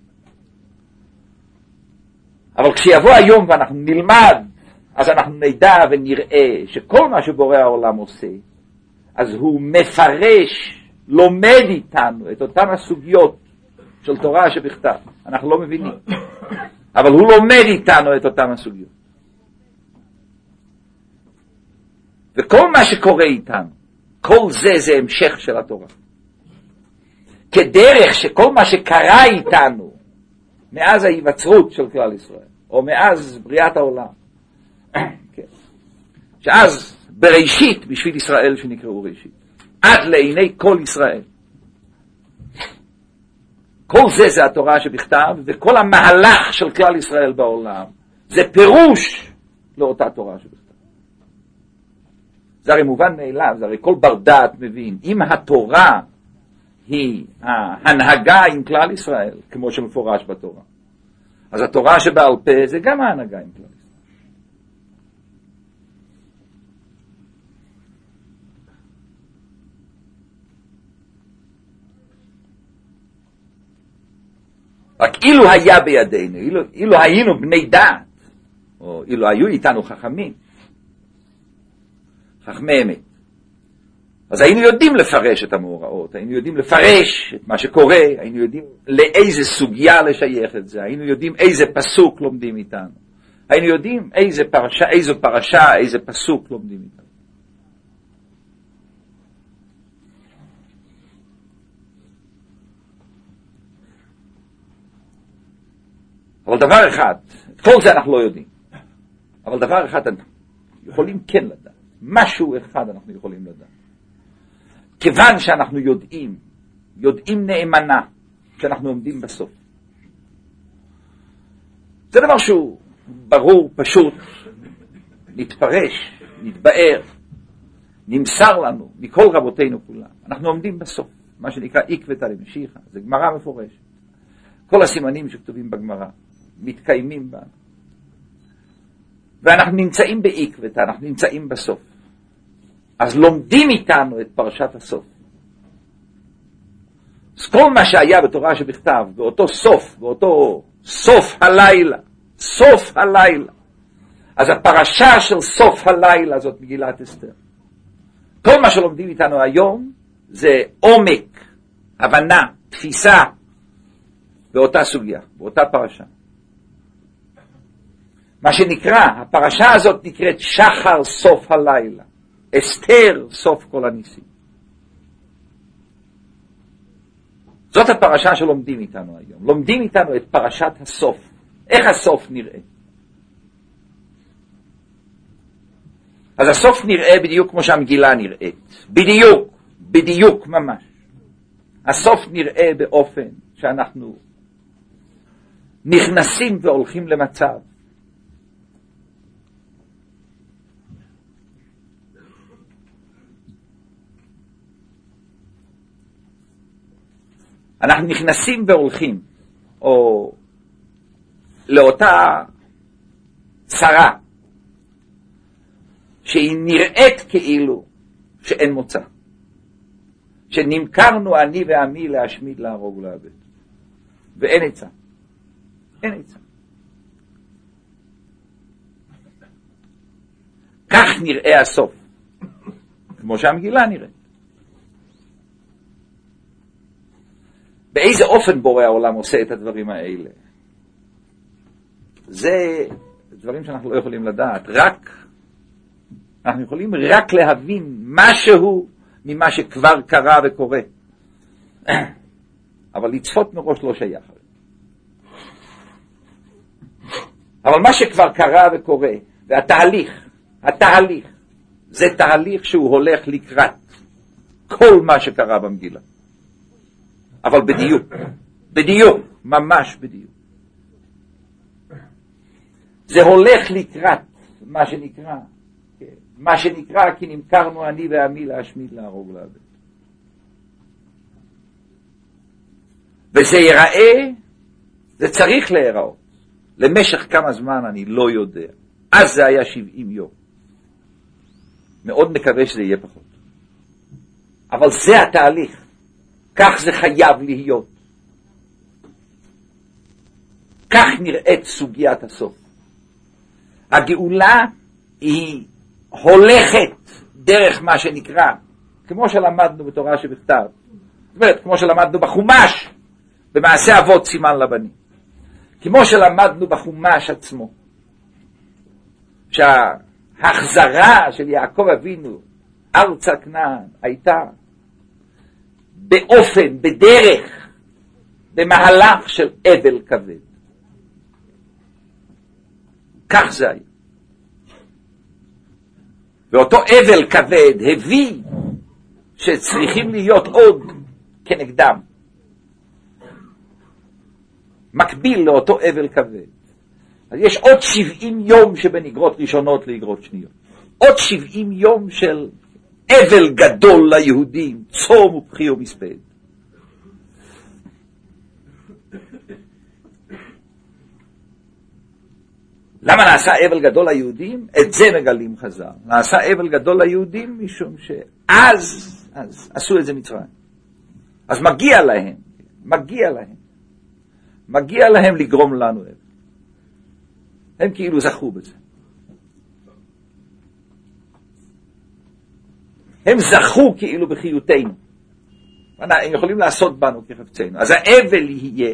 Speaker 1: אבל כשיבוא היום ואנחנו נלמד, אז אנחנו נדע ונראה שכל מה שבורא העולם עושה, אז הוא מפרש, לומד איתנו את אותן הסוגיות של תורה שבכתב. אנחנו לא מבינים, אבל הוא לומד איתנו את אותן הסוגיות. וכל מה שקורה איתנו, כל זה זה המשך של התורה. כדרך שכל מה שקרה איתנו, מאז ההיווצרות של כלל ישראל, או מאז בריאת העולם, כן. שאז בראשית בשביל ישראל שנקראו ראשית, עד לעיני כל ישראל. כל זה זה התורה שבכתב, וכל המהלך של כלל ישראל בעולם, זה פירוש לאותה תורה שבכתב. זה הרי מובן מאליו, זה הרי כל בר דעת מבין, אם התורה היא ההנהגה עם כלל ישראל, כמו שמפורש בתורה, אז התורה שבעל פה זה גם ההנהגה עם כלל ישראל. רק אילו היה בידינו, אילו, אילו היינו בני דעת, או אילו היו איתנו חכמים, חכמי אמת, אז היינו יודעים לפרש את המאורעות, היינו יודעים לפרש את מה שקורה, היינו יודעים לאיזה סוגיה לשייך את זה, היינו יודעים איזה פסוק לומדים איתנו, היינו יודעים איזה פרשה, איזו פרשה, איזה פסוק לומדים איתנו. אבל דבר אחד, את כל זה אנחנו לא יודעים, אבל דבר אחד אנחנו יכולים כן לדעת, משהו אחד אנחנו יכולים לדעת. כיוון שאנחנו יודעים, יודעים נאמנה, שאנחנו עומדים בסוף. זה דבר שהוא ברור, פשוט, נתפרש, נתבאר, נמסר לנו מכל רבותינו כולם. אנחנו עומדים בסוף, מה שנקרא עקבתא דמשיחא, זה גמרא מפורשת. כל הסימנים שכתובים בגמרא מתקיימים בנו. ואנחנו נמצאים בעקבתא, אנחנו נמצאים בסוף. אז לומדים איתנו את פרשת הסוף. אז כל מה שהיה בתורה שבכתב, באותו סוף, באותו סוף הלילה, סוף הלילה. אז הפרשה של סוף הלילה זאת מגילת אסתר. כל מה שלומדים איתנו היום זה עומק, הבנה, תפיסה, באותה סוגיה, באותה פרשה. מה שנקרא, הפרשה הזאת נקראת שחר סוף הלילה. אסתר סוף כל הניסים. זאת הפרשה שלומדים איתנו היום. לומדים איתנו את פרשת הסוף. איך הסוף נראה? אז הסוף נראה בדיוק כמו שהמגילה נראית. בדיוק, בדיוק ממש. הסוף נראה באופן שאנחנו נכנסים והולכים למצב אנחנו נכנסים והולכים, או לאותה צרה, שהיא נראית כאילו שאין מוצא. שנמכרנו אני ועמי להשמיד, להרוג ולאבד. ואין עצה. אין עצה. כך נראה הסוף. כמו שהמגילה נראית. באיזה אופן בורא העולם עושה את הדברים האלה? זה דברים שאנחנו לא יכולים לדעת. רק, אנחנו יכולים רק להבין משהו ממה שכבר קרה וקורה. אבל לצפות מראש לא שייך. אבל מה שכבר קרה וקורה, והתהליך, התהליך, זה תהליך שהוא הולך לקראת כל מה שקרה במגילה. אבל בדיוק, בדיוק, ממש בדיוק. זה הולך לקראת מה שנקרא, מה שנקרא כי נמכרנו אני ועמי להשמיד, להרוג, לאבד. וזה ייראה, זה צריך להיראות. למשך כמה זמן אני לא יודע. אז זה היה שבעים יום. מאוד מקווה שזה יהיה פחות. אבל זה התהליך. כך זה חייב להיות. כך נראית סוגיית הסוף. הגאולה היא הולכת דרך מה שנקרא, כמו שלמדנו בתורה שבכתב, זאת אומרת, כמו שלמדנו בחומש, במעשה אבות סימן לבנים. כמו שלמדנו בחומש עצמו, שההחזרה של יעקב אבינו ארצה כנען הייתה באופן, בדרך, במהלך של אבל כבד. כך זה היה. ואותו אבל כבד הביא שצריכים להיות עוד כנגדם. מקביל לאותו אבל כבד. אז יש עוד שבעים יום שבין אגרות ראשונות לאגרות שניות. עוד שבעים יום של אבל גדול ליהודים, צום ובכי ומספד. למה נעשה אבל גדול ליהודים? את זה מגלים חז"ל. נעשה אבל גדול ליהודים משום שאז אז עשו את זה מצרים. אז מגיע להם, מגיע להם. מגיע להם לגרום לנו אבל. הם כאילו זכו בזה. הם זכו כאילו בחיותנו. הם יכולים לעשות בנו כחפצנו. אז האבל יהיה.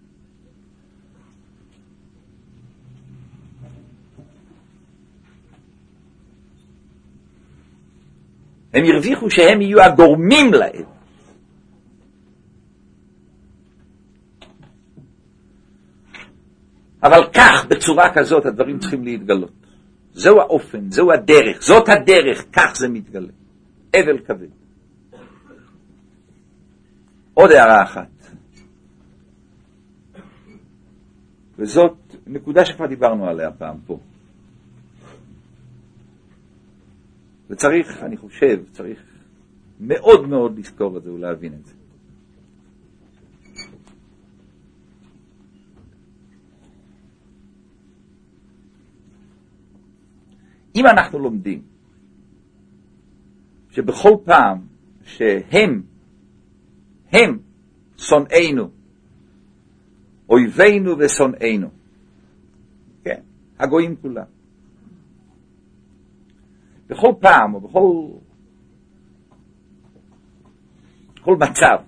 Speaker 1: הם ירוויחו שהם יהיו הגורמים לאבל. אבל כך, בצורה כזאת, הדברים צריכים להתגלות. זהו האופן, זהו הדרך, זאת הדרך, כך זה מתגלה. אבל כבד. עוד הערה אחת. וזאת נקודה שכבר דיברנו עליה פעם פה. וצריך, אני חושב, צריך מאוד מאוד לזכור את זה ולהבין את זה. אם אנחנו לומדים שבכל פעם שהם, הם שונאינו, אויבינו ושונאינו, כן, הגויים כולם, בכל פעם או בכל כל מצב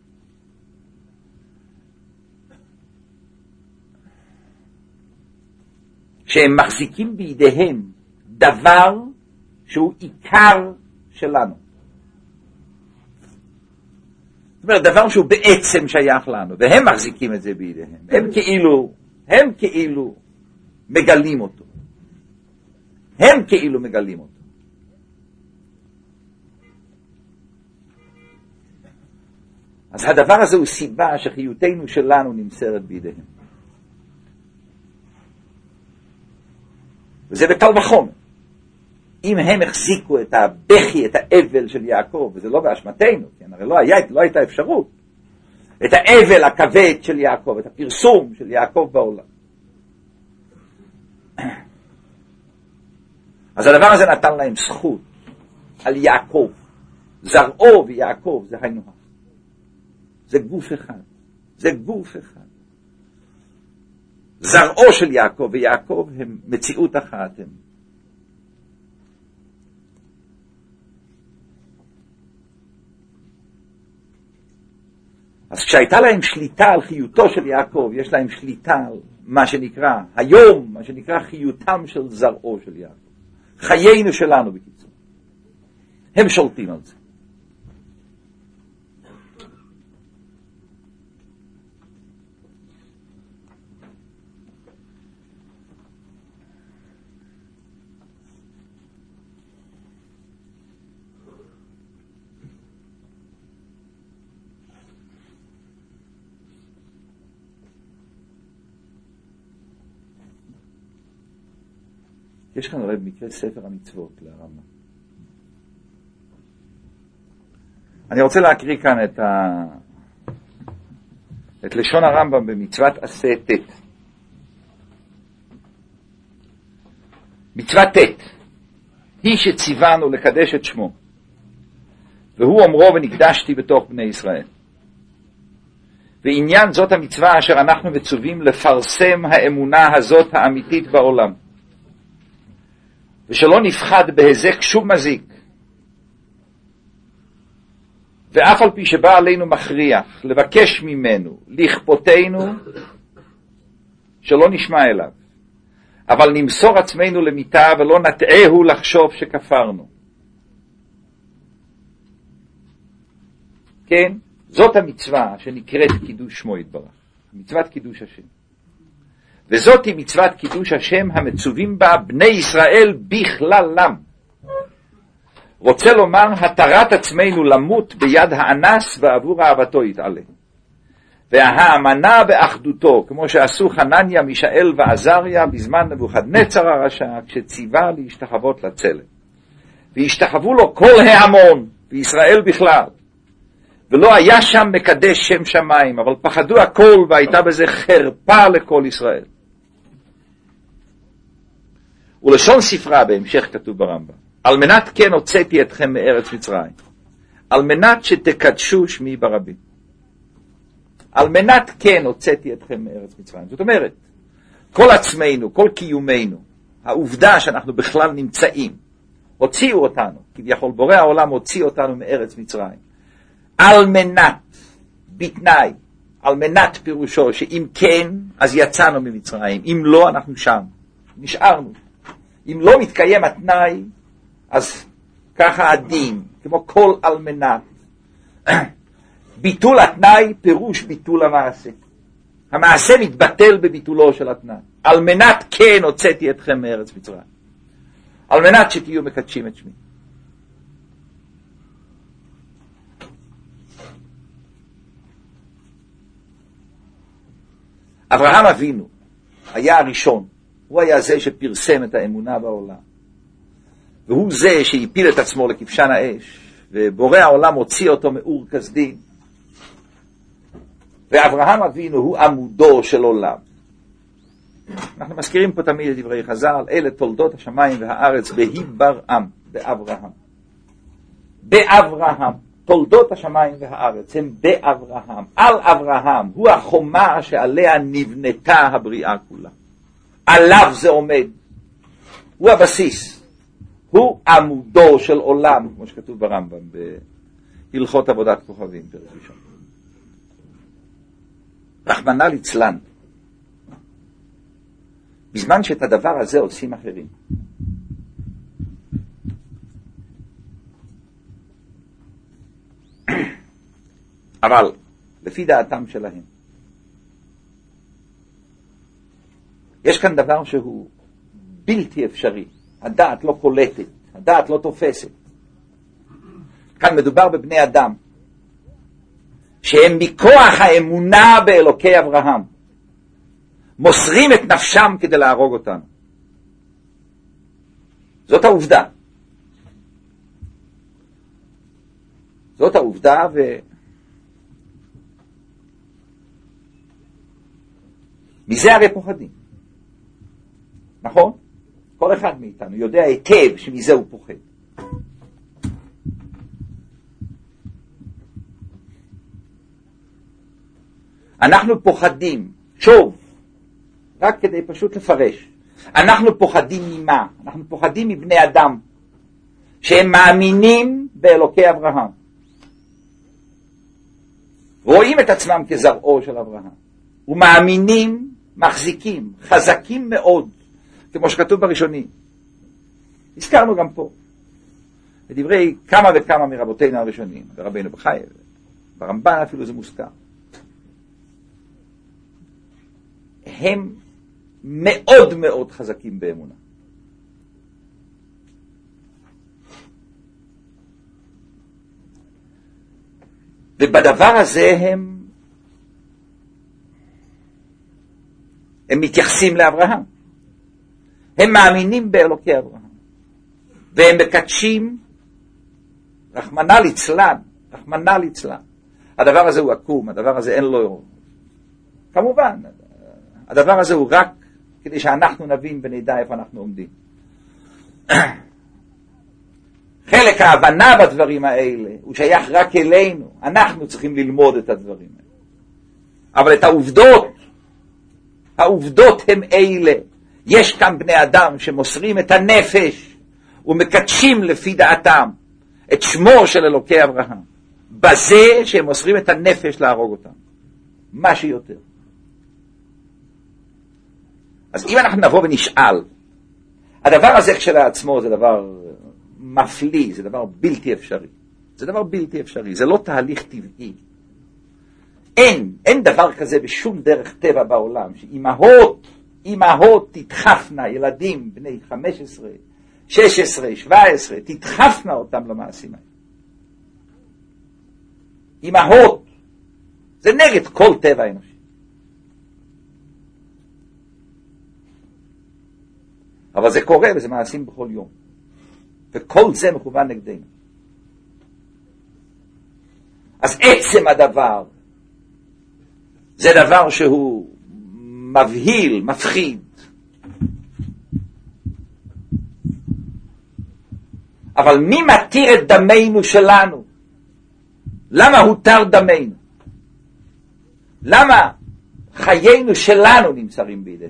Speaker 1: שהם מחזיקים בידיהם דבר שהוא עיקר שלנו. זאת אומרת, דבר שהוא בעצם שייך לנו, והם מחזיקים את זה בידיהם. הם כאילו, הם כאילו מגלים אותו. הם כאילו מגלים אותו. אז הדבר הזה הוא סיבה שחיותנו שלנו נמסרת בידיהם. וזה בקל וחומר. אם הם החזיקו את הבכי, את האבל של יעקב, וזה לא באשמתנו, כן? הרי לא, היה, לא הייתה אפשרות, את האבל הכבד של יעקב, את הפרסום של יעקב בעולם. אז הדבר הזה נתן להם זכות על יעקב. זרעו ויעקב זה היינו. זה גוף אחד. זה גוף אחד. זרעו של יעקב ויעקב הם מציאות אחת. הם. אז כשהייתה להם שליטה על חיותו של יעקב, יש להם שליטה על מה שנקרא, היום, מה שנקרא חיותם של זרעו של יעקב. חיינו שלנו בקיצור. הם שולטים על זה. יש כאן הרי במקרה ספר המצוות לרמב"ם. אני רוצה להקריא כאן את, ה... את לשון הרמב"ם במצוות עשה תת. מצוות תת היא שציוונו לקדש את שמו, והוא אומרו ונקדשתי בתוך בני ישראל. ועניין זאת המצווה אשר אנחנו מצווים לפרסם האמונה הזאת האמיתית בעולם. ושלא נפחד בהזק שום מזיק. ואף על פי שבא עלינו מכריח, לבקש ממנו, לכפותנו, שלא נשמע אליו. אבל נמסור עצמנו למיטה ולא נטעהו לחשוב שכפרנו. כן? זאת המצווה שנקראת קידוש שמו יתברך. מצוות קידוש השם. וזאת היא מצוות קידוש השם המצווים בה בני ישראל בכללם. רוצה לומר, התרת עצמנו למות ביד האנס ועבור אהבתו יתעלה. והאמנה באחדותו, כמו שעשו חנניה, מישאל ועזריה בזמן נבוכדנצר הרשע, כשציווה להשתחוות לצלם. והשתחוו לו כל ההמון, וישראל בכלל. ולא היה שם מקדש שם שמיים, אבל פחדו הכל, והייתה בזה חרפה לכל ישראל. ולשון ספרה בהמשך כתוב ברמב"ם, על מנת כן הוצאתי אתכם מארץ מצרים, על מנת שתקדשו שמי ברבים. על מנת כן הוצאתי אתכם מארץ מצרים. זאת אומרת, כל עצמנו, כל קיומנו, העובדה שאנחנו בכלל נמצאים, הוציאו אותנו, כביכול בורא העולם הוציא אותנו מארץ מצרים, על מנת, בתנאי, על מנת פירושו, שאם כן, אז יצאנו ממצרים, אם לא, אנחנו שם, נשארנו. אם לא מתקיים התנאי, אז ככה הדין, כמו כל על מנת. ביטול התנאי, פירוש ביטול המעשה. המעשה מתבטל בביטולו של התנאי. על מנת כן הוצאתי אתכם מארץ מצרים. על מנת שתהיו מקדשים את שמי. אברהם אבינו היה הראשון. הוא היה זה שפרסם את האמונה בעולם. והוא זה שהפיל את עצמו לכבשן האש. ובורא העולם הוציא אותו מאור כסדים. ואברהם אבינו הוא עמודו של עולם. אנחנו מזכירים פה תמיד את דברי חז"ל, אלה תולדות השמיים והארץ בהיברעם, באברהם. באברהם, תולדות השמיים והארץ הם באברהם. על אברהם, הוא החומה שעליה נבנתה הבריאה כולה. עליו זה עומד. הוא הבסיס. הוא עמודו של עולם, כמו שכתוב ברמב"ם, בהלכות עבודת כוכבים, פרק ראשון. רחמנא ליצלן. בזמן שאת הדבר הזה עושים אחרים. אבל, לפי דעתם שלהם, יש כאן דבר שהוא בלתי אפשרי. הדעת לא קולטת, הדעת לא תופסת. כאן מדובר בבני אדם, שהם מכוח האמונה באלוקי אברהם, מוסרים את נפשם כדי להרוג אותנו. זאת העובדה. זאת העובדה, ו... מזה הרי פוחדים. נכון? כל אחד מאיתנו יודע היטב שמזה הוא פוחד. אנחנו פוחדים, שוב, רק כדי פשוט לפרש, אנחנו פוחדים ממה? אנחנו פוחדים מבני אדם, שהם מאמינים באלוקי אברהם. רואים את עצמם כזרעו של אברהם. ומאמינים, מחזיקים, חזקים מאוד, כמו שכתוב בראשונים. הזכרנו גם פה, בדברי כמה וכמה מרבותינו הראשונים, ברבינו בחיי, ברמב"ן אפילו זה מוזכר. הם מאוד מאוד חזקים באמונה. ובדבר הזה הם הם מתייחסים לאברהם. הם מאמינים באלוקי אברהם. והם מקדשים רחמנא ליצלן, רחמנא ליצלן. הדבר הזה הוא עקום, הדבר הזה אין לו... כמובן, הדבר הזה הוא רק כדי שאנחנו נבין ונדע איפה אנחנו עומדים. חלק ההבנה בדברים האלה הוא שייך רק אלינו. אנחנו צריכים ללמוד את הדברים האלה. אבל את העובדות, העובדות הם אלה. יש כאן בני אדם שמוסרים את הנפש ומקדשים לפי דעתם את שמו של אלוקי אברהם. בזה שהם מוסרים את הנפש להרוג אותם. מה שיותר. אז אם אנחנו נבוא ונשאל, הדבר הזה כשלעצמו זה דבר מפליא, זה דבר בלתי אפשרי. זה דבר בלתי אפשרי, זה לא תהליך טבעי. אין, אין דבר כזה בשום דרך טבע בעולם, שאימהות, אימהות תדחפנה ילדים בני חמש עשרה, שש עשרה, שבע עשרה, תדחפנה אותם למעשים האלה. אימהות, זה נגד כל טבע אנושי. אבל זה קורה וזה מעשים בכל יום. וכל זה מכוון נגדנו. אז עצם הדבר, זה דבר שהוא מבהיל, מפחיד. אבל מי מתיר את דמנו שלנו? למה הותר דמנו? למה חיינו שלנו נמצאים בידיהם?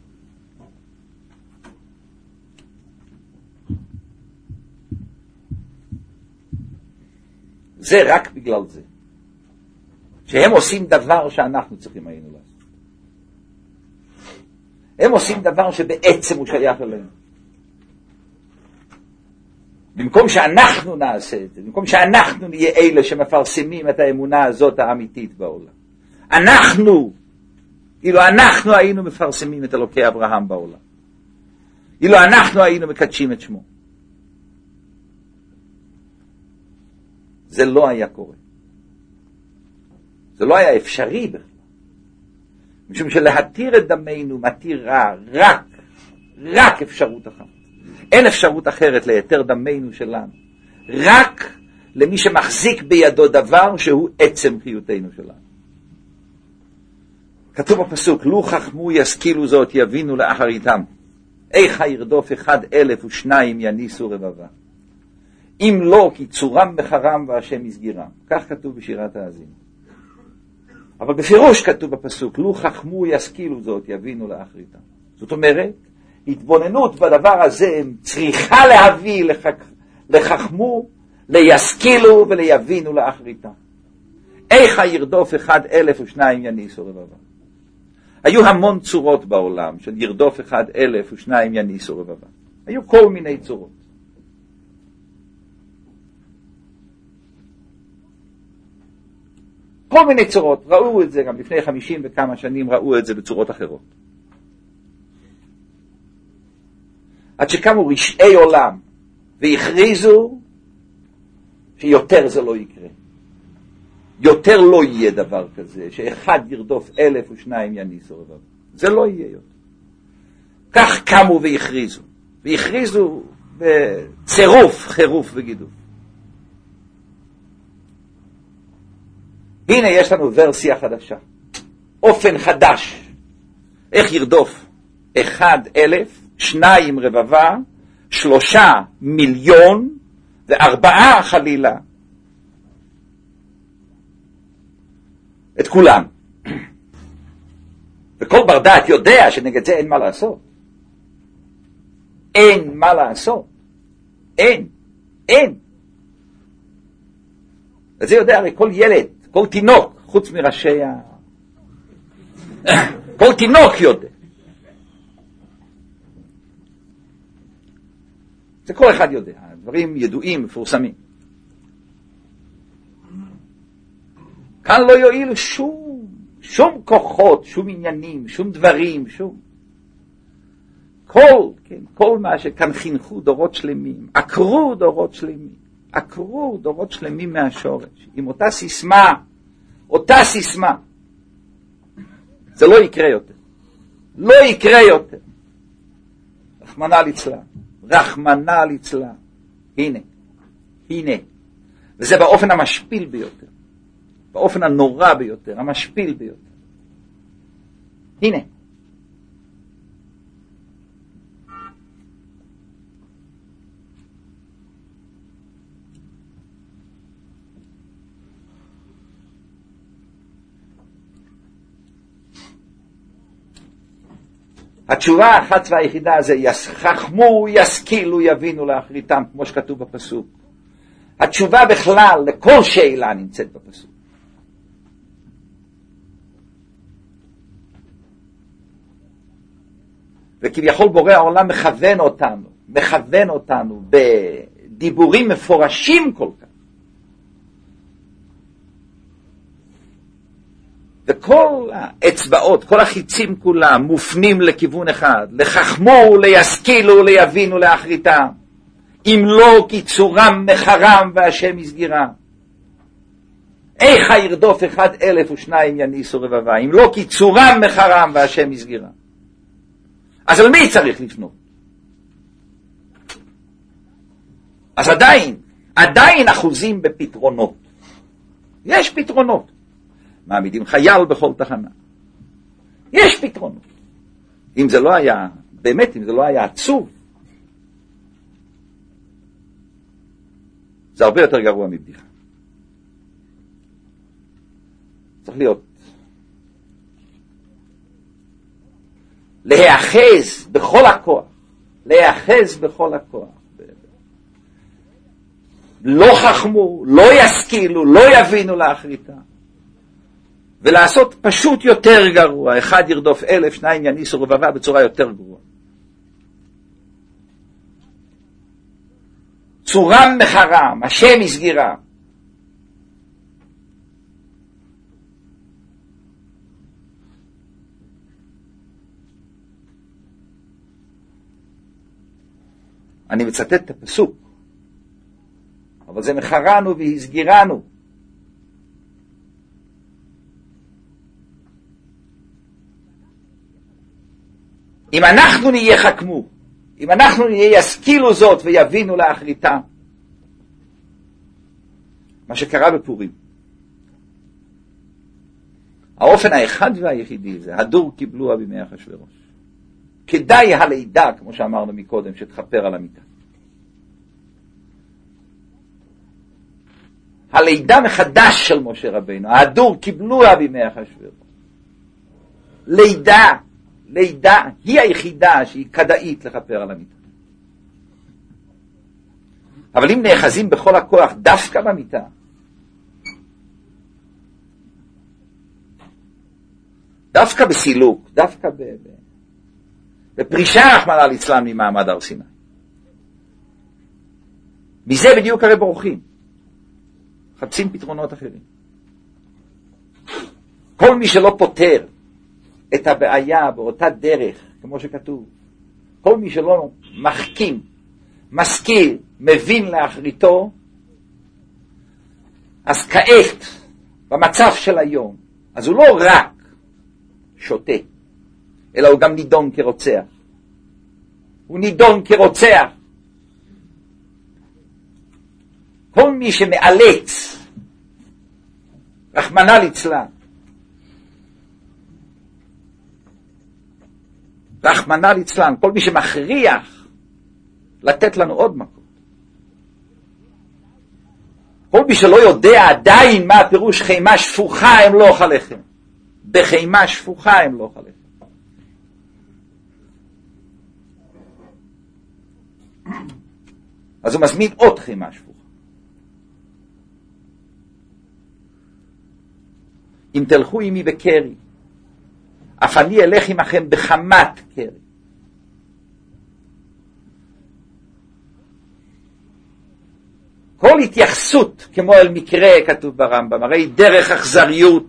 Speaker 1: זה רק בגלל זה. שהם עושים דבר שאנחנו צריכים היינו לעשות. הם עושים דבר שבעצם הוא שייך אלינו. במקום שאנחנו נעשה את זה, במקום שאנחנו נהיה אלה שמפרסמים את האמונה הזאת האמיתית בעולם. אנחנו, אילו אנחנו היינו מפרסמים את אלוקי אברהם בעולם. אילו אנחנו היינו מקדשים את שמו. זה לא היה קורה. זה לא היה אפשרי בכלל. משום שלהתיר את דמנו מתיר רע, רק, רק אפשרות אחת. אין אפשרות אחרת ליתר דמנו שלנו. רק למי שמחזיק בידו דבר שהוא עצם חיותנו שלנו. כתוב בפסוק, לו חכמו ישכילו זאת יבינו לאחריתם. איך ירדוף אחד אלף ושניים יניסו רבבה. אם לא כי צורם בחרם והשם יסגירם. כך כתוב בשירת האזינו. אבל בפירוש כתוב בפסוק, לו חכמו ישכילו זאת יבינו לאחריתם. זאת אומרת, התבוננות בדבר הזה צריכה להביא לחכ... לחכמו, לישכילו וליבינו לאחריתם. איך ירדוף אחד אלף ושניים יניסו רבבה. היו המון צורות בעולם של ירדוף אחד אלף ושניים יניסו רבבה. היו כל מיני צורות. כל מיני צורות. ראו את זה גם לפני חמישים וכמה שנים, ראו את זה בצורות אחרות. עד שקמו רשעי עולם והכריזו שיותר זה לא יקרה. יותר לא יהיה דבר כזה, שאחד ירדוף אלף ושניים יניסו רבבה. זה לא יהיה יותר. כך קמו והכריזו. והכריזו בצירוף, חירוף וגידוף. הנה יש לנו ורסיה חדשה. אופן חדש. איך ירדוף? אחד אלף, שניים רבבה, שלושה מיליון, וארבעה חלילה. את כולם. וכל בר דעת יודע שנגד זה אין מה לעשות. אין מה לעשות. אין. אין. וזה יודע הרי כל ילד, כל תינוק, חוץ מראשי ה... כל תינוק יודע. זה כל אחד יודע. הדברים ידועים, מפורסמים. כאן לא יועיל שום, שום כוחות, שום עניינים, שום דברים, שום. כל, כן, כל מה שכאן חינכו דורות שלמים, עקרו דורות שלמים, עקרו דורות שלמים מהשורש, עם אותה סיסמה, אותה סיסמה. זה לא יקרה יותר. לא יקרה יותר. רחמנא ליצלן. רחמנא ליצלן. הנה. הנה. וזה באופן המשפיל ביותר. באופן הנורא ביותר, המשפיל ביותר. הנה. התשובה האחת והיחידה זה חכמו, ישכילו, יבינו לאחריתם, כמו שכתוב בפסוק. התשובה בכלל לכל שאלה נמצאת בפסוק. וכביכול בורא העולם מכוון אותנו, מכוון אותנו בדיבורים מפורשים כל כך. וכל האצבעות, כל החיצים כולם מופנים לכיוון אחד, לחכמו, לישכילו, ליבינו לאחריתם. אם לא כי צורם מחרם והשם יסגירם. איך ירדוף אחד אלף ושניים יניסו רבבה, אם לא כי צורם מחרם והשם יסגירם. אז על מי צריך לפנות? אז עדיין, עדיין אחוזים בפתרונות. יש פתרונות. מעמידים חייל בכל תחנה. יש פתרונות. אם זה לא היה, באמת, אם זה לא היה עצוב, זה הרבה יותר גרוע מבדיחה. צריך להיות להיאחז בכל הכוח, להיאחז בכל הכוח. לא חכמו, לא ישכילו, לא יבינו לאחריתה. ולעשות פשוט יותר גרוע, אחד ירדוף אלף, שניים יניסו רבבה בצורה יותר גרועה. צורם מחרם, השם יסגירה. אני מצטט את הפסוק, אבל זה מחרנו והסגירנו. אם אנחנו נהיה חכמו, אם אנחנו נהיה ישכילו זאת ויבינו לאחריתה, מה שקרה בפורים. האופן האחד והיחידי זה, הדור קיבלוה בימי אחשוורוש. כדאי הלידה, כמו שאמרנו מקודם, שתחפר על המיטה. הלידה מחדש של משה רבינו, הדור קיבלוה בימי אחשוורוש. לידה, לידה היא היחידה שהיא כדאית לחפר על המיטה. אבל אם נאחזים בכל הכוח דווקא במיטה, דווקא בסילוק, דווקא ב... בפרישה רחמנא ליצלן ממעמד הר סיני. מזה בדיוק הרי בורחים. חפשים פתרונות אחרים. כל מי שלא פותר את הבעיה באותה דרך, כמו שכתוב, כל מי שלא מחכים, מזכיר, מבין לאחריתו, אז כעת, במצב של היום, אז הוא לא רק שותה, אלא הוא גם נידון כרוצח. הוא נידון כרוצח. כל מי שמאלץ, רחמנא ליצלן, רחמנא ליצלן, כל מי שמכריח לתת לנו עוד מקום. כל מי שלא יודע עדיין מה הפירוש חימה שפוכה הם לא אוכל לחם. בחימה שפוכה הם לא אוכל לחם. אז הוא מזמין עוד חימה שפוכה. אם תלכו עמי בקרי, אף אני אלך עמכם בחמת קרי. כל התייחסות כמו אל מקרה כתוב ברמב"ם, הרי דרך אכזריות.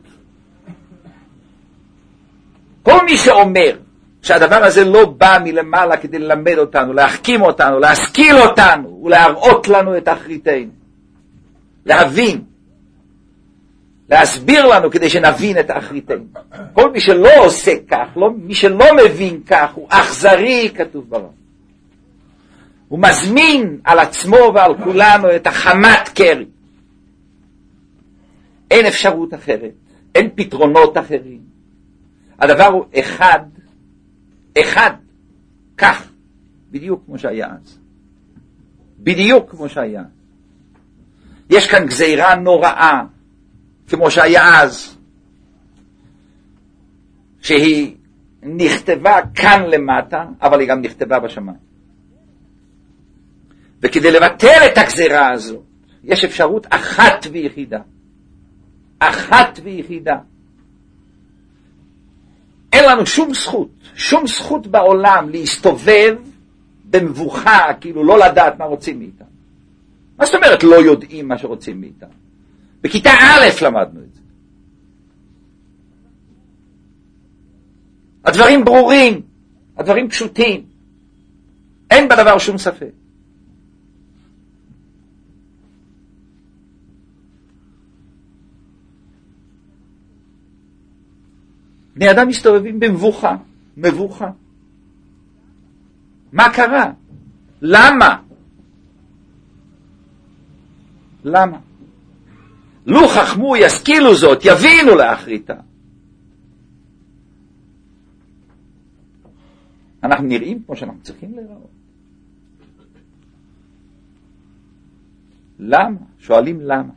Speaker 1: כל מי שאומר שהדבר הזה לא בא מלמעלה כדי ללמד אותנו, להחכים אותנו, להשכיל אותנו ולהראות לנו את אחריתנו, להבין, להסביר לנו כדי שנבין את אחריתנו. כל מי שלא עושה כך, לא, מי שלא מבין כך, הוא אכזרי כתוב ברמב"ם. הוא מזמין על עצמו ועל כולנו את החמת קרי. אין אפשרות אחרת, אין פתרונות אחרים. הדבר הוא אחד, אחד, כך, בדיוק כמו שהיה אז. בדיוק כמו שהיה. יש כאן גזירה נוראה, כמו שהיה אז, שהיא נכתבה כאן למטה, אבל היא גם נכתבה בשמיים. וכדי לבטל את הגזירה הזו, יש אפשרות אחת ויחידה. אחת ויחידה. אין לנו שום זכות, שום זכות בעולם להסתובב במבוכה, כאילו לא לדעת מה רוצים מאיתנו. מה זאת אומרת לא יודעים מה שרוצים מאיתנו? בכיתה א' למדנו את זה. הדברים ברורים, הדברים פשוטים. אין בדבר שום ספק. בני אדם מסתובבים במבוכה, מבוכה. מה קרה? למה? למה? לו חכמו ישכילו זאת, יבינו לאחריתה. אנחנו נראים כמו שאנחנו צריכים לראות. למה? שואלים למה.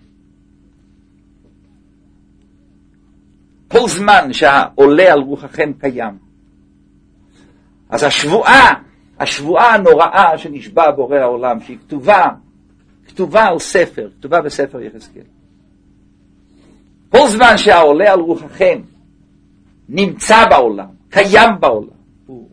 Speaker 1: כל זמן שהעולה על רוחכם קיים, אז השבועה, השבועה הנוראה שנשבע בורא העולם, שהיא כתובה, כתובה על ספר, כתובה בספר יחזקאל. כל זמן שהעולה על רוחכם נמצא בעולם, קיים בעולם, הוא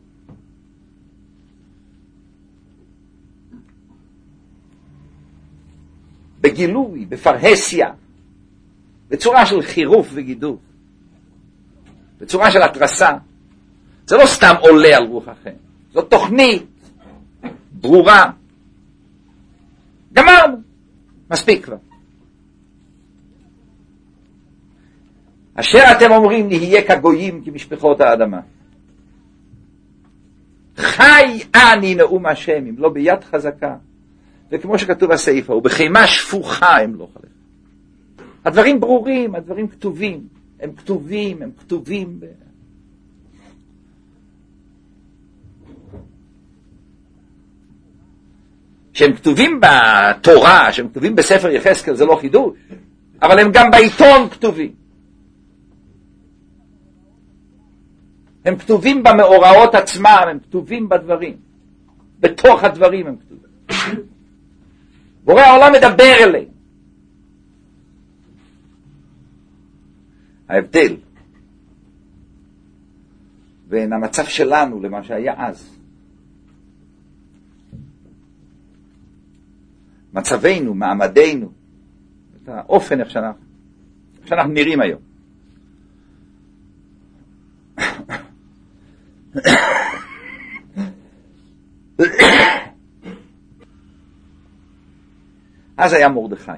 Speaker 1: בגילוי, בפרהסיה, בצורה של חירוף וגידוף, בצורה של התרסה. זה לא סתם עולה על רוחכם, זו תוכנית ברורה. גמרנו, מספיק כבר. אשר אתם אומרים נהיה כגויים כמשפחות האדמה. חי אני נאום השם, אם לא ביד חזקה. וכמו שכתוב בסעיף, ובחימה שפוכה הם לא חלק. הדברים ברורים, הדברים כתובים. הם כתובים, הם כתובים. ב... שהם כתובים בתורה, שהם כתובים בספר יחזקאל, זה לא חידוש. אבל הם גם בעיתון כתובים. הם כתובים במאורעות עצמם, הם כתובים בדברים. בתוך הדברים הם כתובים. בורא העולם מדבר אליהם. ההבדל בין המצב שלנו למה שהיה אז. מצבנו, מעמדנו, את האופן איך שאנחנו, איך שאנחנו נראים היום. אז היה מרדכי.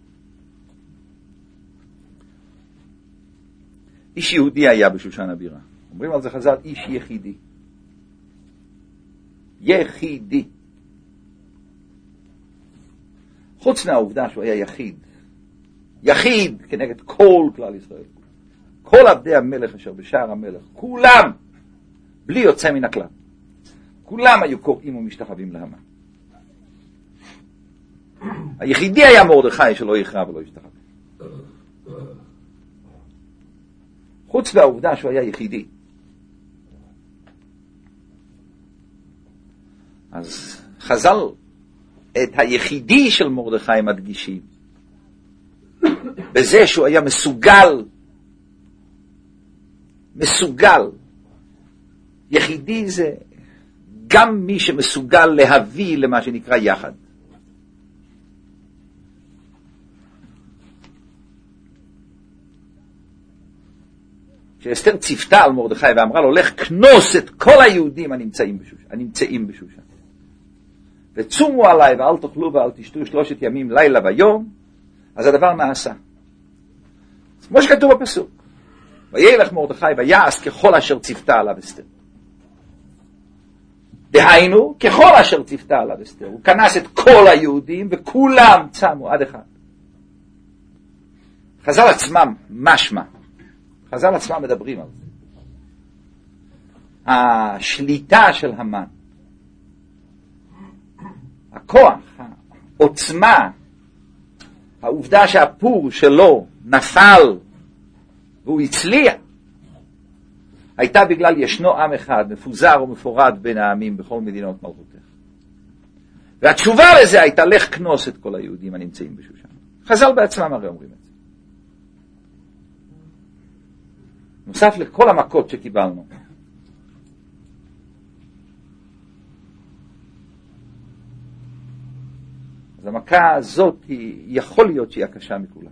Speaker 1: איש יהודי היה בשושן הבירה. אומרים על זה חז"ל, איש יחידי. יחידי. חוץ מהעובדה שהוא היה יחיד. יחיד כנגד כל כלל ישראל. כל עבדי המלך אשר בשער המלך. כולם, בלי יוצא מן הכלל. כולם היו קוראים ומשתחווים להמן. היחידי היה מרדכי שלא יכרע ולא ישתחווה. חוץ מהעובדה שהוא היה יחידי. אז חז"ל את היחידי של מרדכי מדגישים בזה שהוא היה מסוגל, מסוגל. יחידי זה גם מי שמסוגל להביא למה שנקרא יחד. כשאסתר ציפתה על מרדכי ואמרה לו, לך כנוס את כל היהודים הנמצאים בשושן, הנמצאים בשושן. וצומו עליי ואל תאכלו ואל תשתו שלושת ימים לילה ויום, אז הדבר נעשה. כמו שכתוב בפסוק, וילך מרדכי ויעש ככל אשר ציפתה עליו אסתר. דהיינו, ככל אשר ציפתה עליו אסתר. הוא כנס את כל היהודים וכולם צמו עד אחד. חז"ל עצמם משמע. חז"ל עצמם מדברים על זה. השליטה של המן, הכוח, העוצמה, העובדה שהפור שלו נפל והוא הצליח, הייתה בגלל ישנו עם אחד מפוזר ומפורד בין העמים בכל מדינות מלכותך. והתשובה לזה הייתה לך כנוס את כל היהודים הנמצאים בשושן. חז"ל בעצמם הרי אומרים את זה. נוסף לכל המכות שקיבלנו. אז המכה הזאת היא, יכול להיות שהיא הקשה מכולה.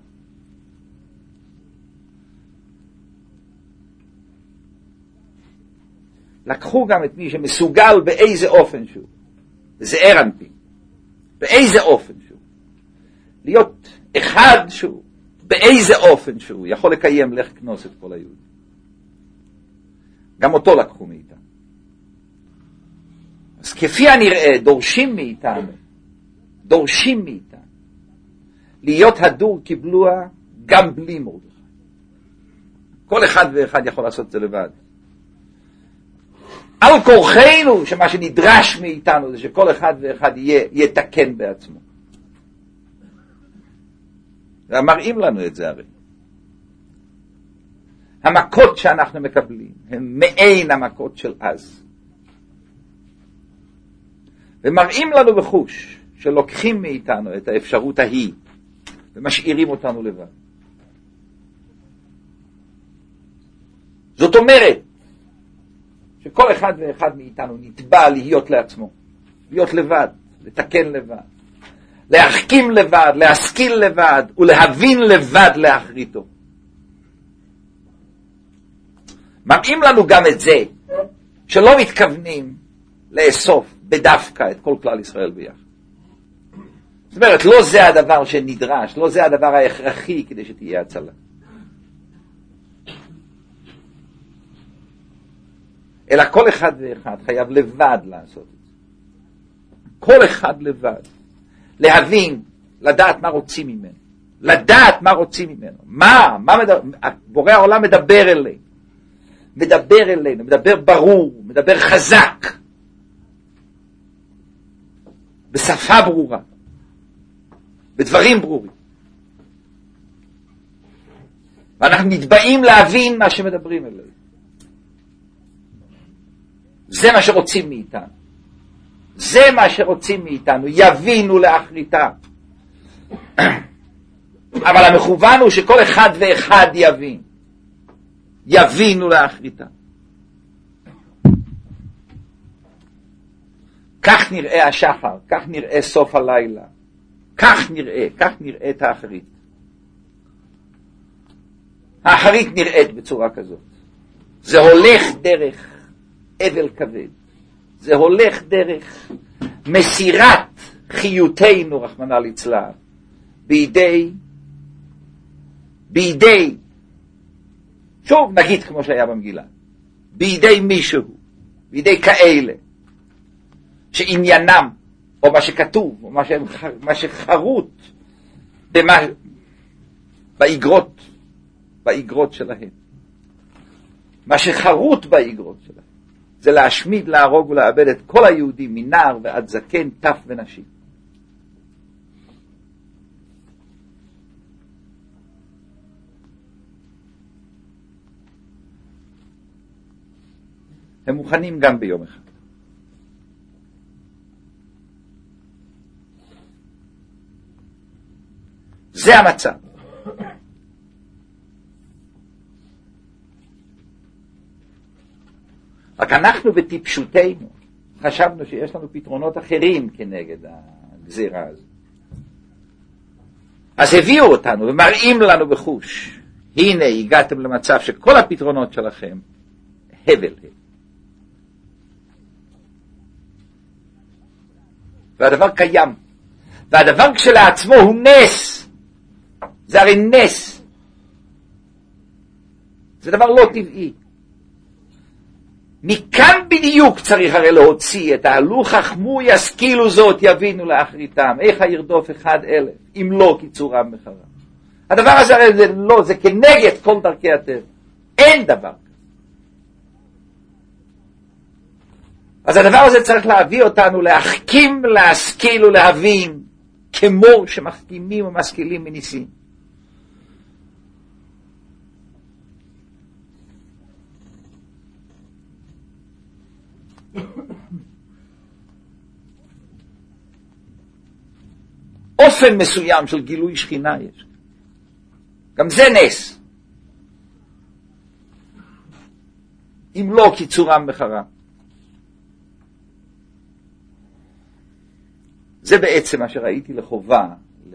Speaker 1: לקחו גם את מי שמסוגל באיזה אופן שהוא, זעיר אנפין, באיזה אופן שהוא, להיות אחד שהוא, באיזה אופן שהוא, יכול לקיים לך כנוס את כל היהודים. גם אותו לקחו מאיתנו. אז כפי הנראה, דורשים מאיתנו, דורשים מאיתנו, להיות הדור קיבלוה גם בלי מרדכי. כל אחד ואחד יכול לעשות את זה לבד. על כורחנו, שמה שנדרש מאיתנו זה שכל אחד ואחד יהיה, יתקן בעצמו. ומראים לנו את זה הרי. המכות שאנחנו מקבלים הן מעין המכות של אז. ומראים לנו בחוש שלוקחים מאיתנו את האפשרות ההיא ומשאירים אותנו לבד. זאת אומרת שכל אחד ואחד מאיתנו נתבע להיות לעצמו, להיות לבד, לתקן לבד, להחכים לבד, להשכיל לבד ולהבין לבד לאחריתו. מראים לנו גם את זה שלא מתכוונים לאסוף בדווקא את כל כלל ישראל ביחד. זאת אומרת, לא זה הדבר שנדרש, לא זה הדבר ההכרחי כדי שתהיה הצלה. אלא כל אחד ואחד חייב לבד לעשות את זה. כל אחד לבד. להבין, לדעת מה רוצים ממנו. לדעת מה רוצים ממנו. מה? מה מדבר? בורא העולם מדבר אלינו. מדבר אלינו, מדבר ברור, מדבר חזק. בשפה ברורה. בדברים ברורים. ואנחנו נתבעים להבין מה שמדברים אלינו. זה מה שרוצים מאיתנו. זה מה שרוצים מאיתנו. יבינו לאחריתם. אבל המכוון הוא שכל אחד ואחד יבין. יבינו לאחריתם. כך נראה השחר, כך נראה סוף הלילה. כך נראה, כך נראה את האחרית. האחרית נראית בצורה כזאת. זה הולך דרך אבל כבד. זה הולך דרך מסירת חיותנו, רחמנא ליצלן, בידי, בידי, שוב נגיד כמו שהיה במגילה, בידי מישהו, בידי כאלה, שעניינם, או מה שכתוב, או מה, ש... מה שחרוט, במה... באגרות, באגרות שלהם. מה שחרוט באגרות שלהם. זה להשמיד, להרוג ולאבד את כל היהודים, מנער ועד זקן, טף ונשים. הם מוכנים גם ביום אחד. זה המצב. רק אנחנו בטיפשותנו חשבנו שיש לנו פתרונות אחרים כנגד הגזירה הזו. אז הביאו אותנו ומראים לנו בחוש, הנה הגעתם למצב שכל הפתרונות שלכם הבל הם. והדבר קיים. והדבר כשלעצמו הוא נס. זה הרי נס. זה דבר לא טבעי. מכאן בדיוק צריך הרי להוציא את ההלו חכמו ישכילו זאת יבינו לאחריתם. איך ירדוף אחד אלף אם לא קיצורם מחרם. הדבר הזה הרי זה לא, זה כנגד כל דרכי הטבע. אין דבר כזה. אז הדבר הזה צריך להביא אותנו להחכים, להשכיל ולהבין כמו שמחכימים ומשכילים מניסים. אופן מסוים של גילוי שכינה יש. גם זה נס. אם לא קיצורם בחרם. זה בעצם מה שראיתי לחובה. ל...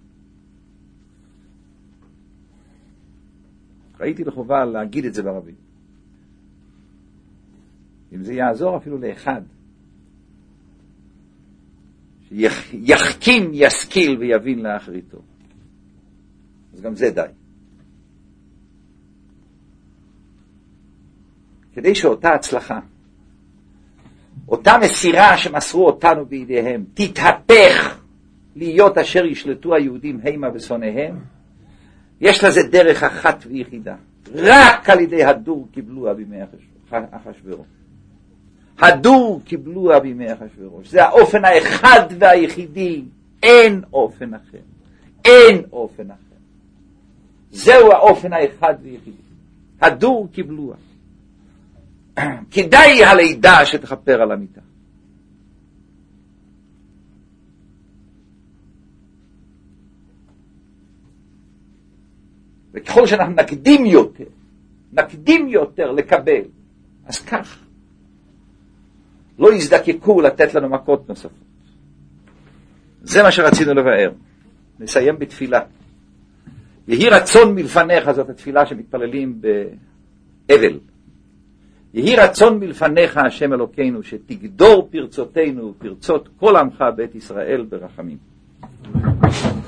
Speaker 1: ראיתי לחובה להגיד את זה בערבית. אם זה יעזור אפילו לאחד. שיחכים, ישכיל ויבין לאחריתו. אז גם זה די. כדי שאותה הצלחה, אותה מסירה שמסרו אותנו בידיהם, תתהפך להיות אשר ישלטו היהודים הימה ושונאיהם, יש לזה דרך אחת ויחידה. רק על ידי הדור קיבלוה בימי אחשוורוש. הדור קיבלוה בימי אחשוורוש. זה האופן האחד והיחידי. אין אופן אחר. אין אופן אחר. זהו האופן האחד ויחידי. הדור קיבלוה. כדאי הלידה שתכפר על המיטה. וככל שאנחנו נקדים יותר, נקדים יותר לקבל, אז כך לא יזדקקו לתת לנו מכות נוספות. זה מה שרצינו לבאר. נסיים בתפילה. יהי רצון מלפניך, זאת התפילה שמתפללים באבל. יהי רצון מלפניך, השם אלוקינו, שתגדור פרצותינו ופרצות כל עמך בית ישראל ברחמים.